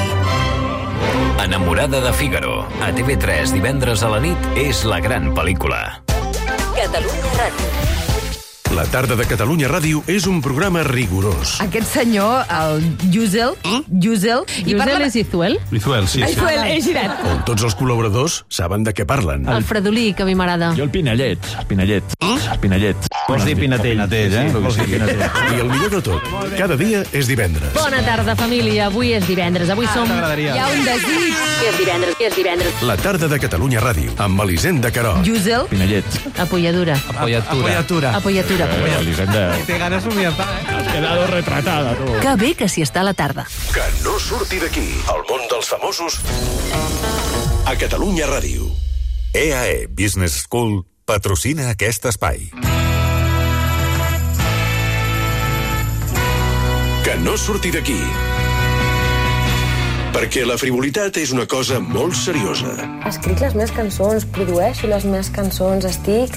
[SPEAKER 26] pugui.
[SPEAKER 27] Enamorada de Fígaro. A TV3 divendres a la nit és la gran pel·lícula.
[SPEAKER 23] Catalunya Ràdio.
[SPEAKER 20] La tarda de Catalunya Ràdio és un programa rigorós.
[SPEAKER 15] Aquest senyor, el Yusel, Yusel és Izuel?
[SPEAKER 20] Izuel, sí.
[SPEAKER 15] Izuel, he girat.
[SPEAKER 20] On tots els col·laboradors saben de què parlen.
[SPEAKER 15] El Fredolí, que a mi m'agrada.
[SPEAKER 19] Jo el Pinellet. Pinellet.
[SPEAKER 28] Vols dir Pinatell, Vols dir Pinatell.
[SPEAKER 20] I el millor de tot, cada dia és divendres.
[SPEAKER 15] Bona tarda, família. Avui és divendres. Avui som...
[SPEAKER 28] t'agradaria.
[SPEAKER 15] Hi ha un desig. Que és divendres.
[SPEAKER 20] La tarda de Catalunya Ràdio, amb Elisenda Querol.
[SPEAKER 15] Yusel.
[SPEAKER 19] Pinellet.
[SPEAKER 15] Apolladura.
[SPEAKER 28] Apoyatura.
[SPEAKER 19] Elisenda.
[SPEAKER 28] Te ganas un mientras,
[SPEAKER 19] Has quedado retratada, tu.
[SPEAKER 15] Que bé que s'hi està a la tarda.
[SPEAKER 13] Que no surti d'aquí. El món dels famosos a Catalunya Ràdio.
[SPEAKER 20] EAE Business School patrocina aquest espai.
[SPEAKER 13] Que no surti d'aquí. Perquè la frivolitat és una cosa molt seriosa.
[SPEAKER 1] Escric les meves cançons, produeixo les meves cançons, estic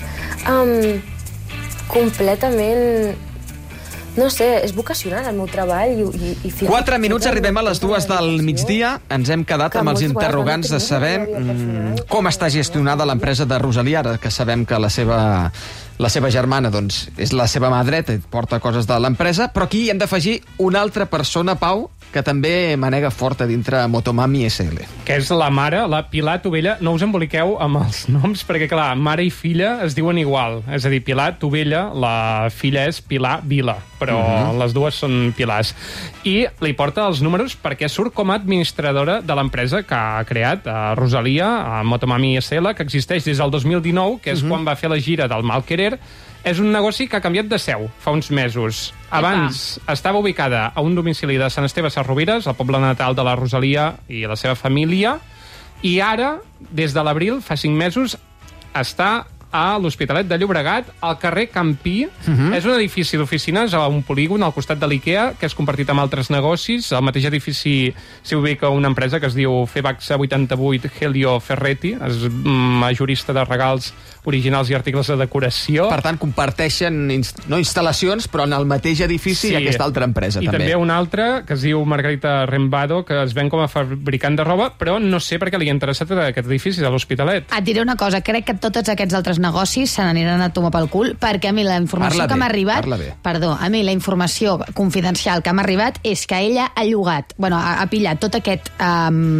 [SPEAKER 1] completament... No sé, és vocacional el meu treball i
[SPEAKER 14] 4 minuts, arribem a les 2 del migdia. Ens hem quedat amb els interrogants de saber com està gestionada l'empresa de Rosalia, ara que sabem que la seva germana doncs, és la seva mà dreta i porta coses de l'empresa, però aquí hi hem d'afegir una altra persona, Pau, que també manega fort a dintre Motomami SL.
[SPEAKER 12] Que és la mare, la Pilar Tovella. No us emboliqueu amb els noms, perquè, clar, mare i filla es diuen igual. És a dir, Pilar Tovella, la filla és Pilar Vila, però les dues són Pilars. I li porta els números perquè surt com a administradora de l'empresa que ha creat a Rosalia, a Motomami SL, que existeix des del 2019, que és quan va fer la gira del Malquerer. És un negoci que ha canviat de seu fa uns mesos. Abans estava ubicada a un domicili de Sant Esteve Sesrovires, el poble natal de la Rosalia i la seva família, i ara, des de l'abril, fa 5 mesos, està a l'Hospitalet de Llobregat, al carrer Campí. És un edifici d'oficines a un polígon al costat de l'IKEA, que és compartit amb altres negocis. Al mateix edifici s'hi ubica una empresa que es diu Febaxa 88 Helio Ferretti, és majorista de regals originals i articles de decoració.
[SPEAKER 14] Per tant, comparteixen no instal·lacions, però en el mateix edifici hi ha aquesta altra empresa.
[SPEAKER 12] I també una altra, que es diu Margarita Rembado, que es ven com a fabricant de roba, però no sé per què li ha interessat aquest edifici de l'Hospitalet.
[SPEAKER 15] Et diré una cosa, crec que tots aquests altres negocis se n'aniran a tomar pel cul, perquè a mi la informació que m'ha arribat... a mi la informació confidencial que m'ha arribat és que ella ha llogat, ha pillat tot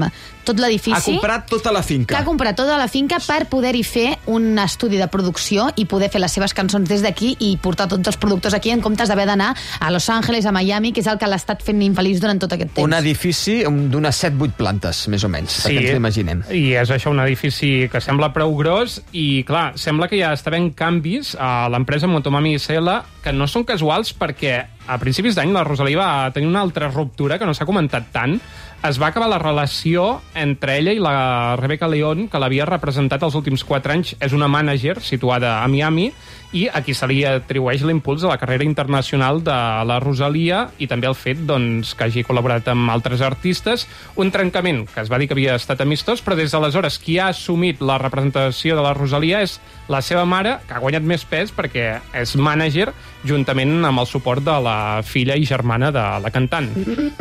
[SPEAKER 15] tot l'edifici.
[SPEAKER 14] Ha comprat tota la finca.
[SPEAKER 15] Que ha comprat tota la finca per poder-hi fer un estudi de producció i poder fer les seves cançons des d'aquí i portar tots els productors aquí en comptes d'haver d'anar a Los Angeles, a Miami, que és el que l'ha estat fent infeliç durant tot aquest temps.
[SPEAKER 14] Un edifici d'unes 7-8 plantes, més o menys, perquè ens l'imaginem.
[SPEAKER 12] I és això, un edifici que sembla prou gros i, clar, sembla que ja està havent canvis a l'empresa Motomami SL que no són casuals perquè a principis d'any la Rosalía va tenir una altra ruptura que no s'ha comentat tant. Es va acabar la relació entre ella i la Rebecca León, que l'havia representat els últims 4 anys. És una mànager situada a Miami i a qui se li atribueix l'impuls a la carrera internacional de la Rosalía i també el fet que hagi col·laborat amb altres artistes. Un trencament que es va dir que havia estat amistós, però des d'aleshores qui ha assumit la representació de la Rosalía és la seva mare, que ha guanyat més pes perquè és mànager, juntament amb el suport de la filla i germana de la cantant.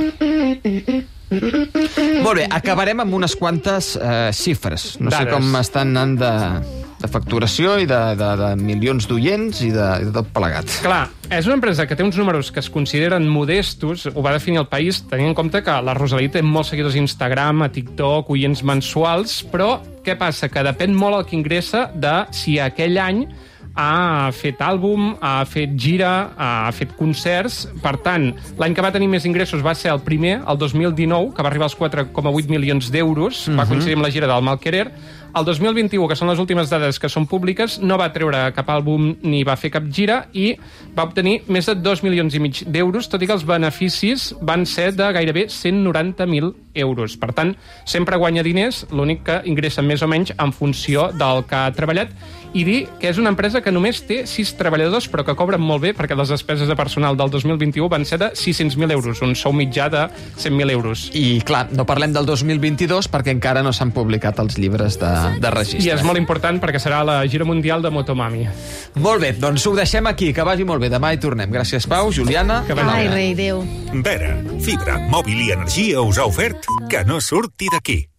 [SPEAKER 14] Molt bé, acabarem amb unes quantes xifres. No sé com estan anant de facturació i de milions d'oients i de tot plegat.
[SPEAKER 12] Clar, és una empresa que té uns números que es consideren modestos, ho va definir el País, tenint en compte que la Rosalía té molts seguidors a Instagram, a TikTok, oients mensuals, però què passa? Que depèn molt el que ingressa de si aquell any ha fet àlbum, ha fet gira, ha fet concerts. Per tant, l'any que va tenir més ingressos va ser el primer, el 2019, que va arribar als 4,8 milions d'euros, va coincidir amb la gira del Malquerer. El 2021, que són les últimes dades que són públiques, no va treure cap àlbum ni va fer cap gira i va obtenir més de 2 milions i mig d'euros, tot i que els beneficis van ser de gairebé 190.000 euros. Per tant, sempre guanya diners, l'únic que ingressa més o menys en funció del que ha treballat, i dir que és una empresa que només té 6 treballadors, però que cobren molt bé perquè les despeses de personal del 2021 van ser de 600.000 euros, un sou mitjà de 100.000 euros.
[SPEAKER 14] I, clar, no parlem del 2022 perquè encara no s'han publicat els llibres de registre.
[SPEAKER 12] I és molt important perquè serà la gira mundial de Motomami.
[SPEAKER 14] Molt bé, doncs ho deixem aquí, que vagi molt bé. Demà hi tornem. Gràcies, Pau, Juliana.
[SPEAKER 15] Ai, rei, Déu.
[SPEAKER 20] Vera, fibra, mòbil i energia us ha ofert Que no surti d'aquí.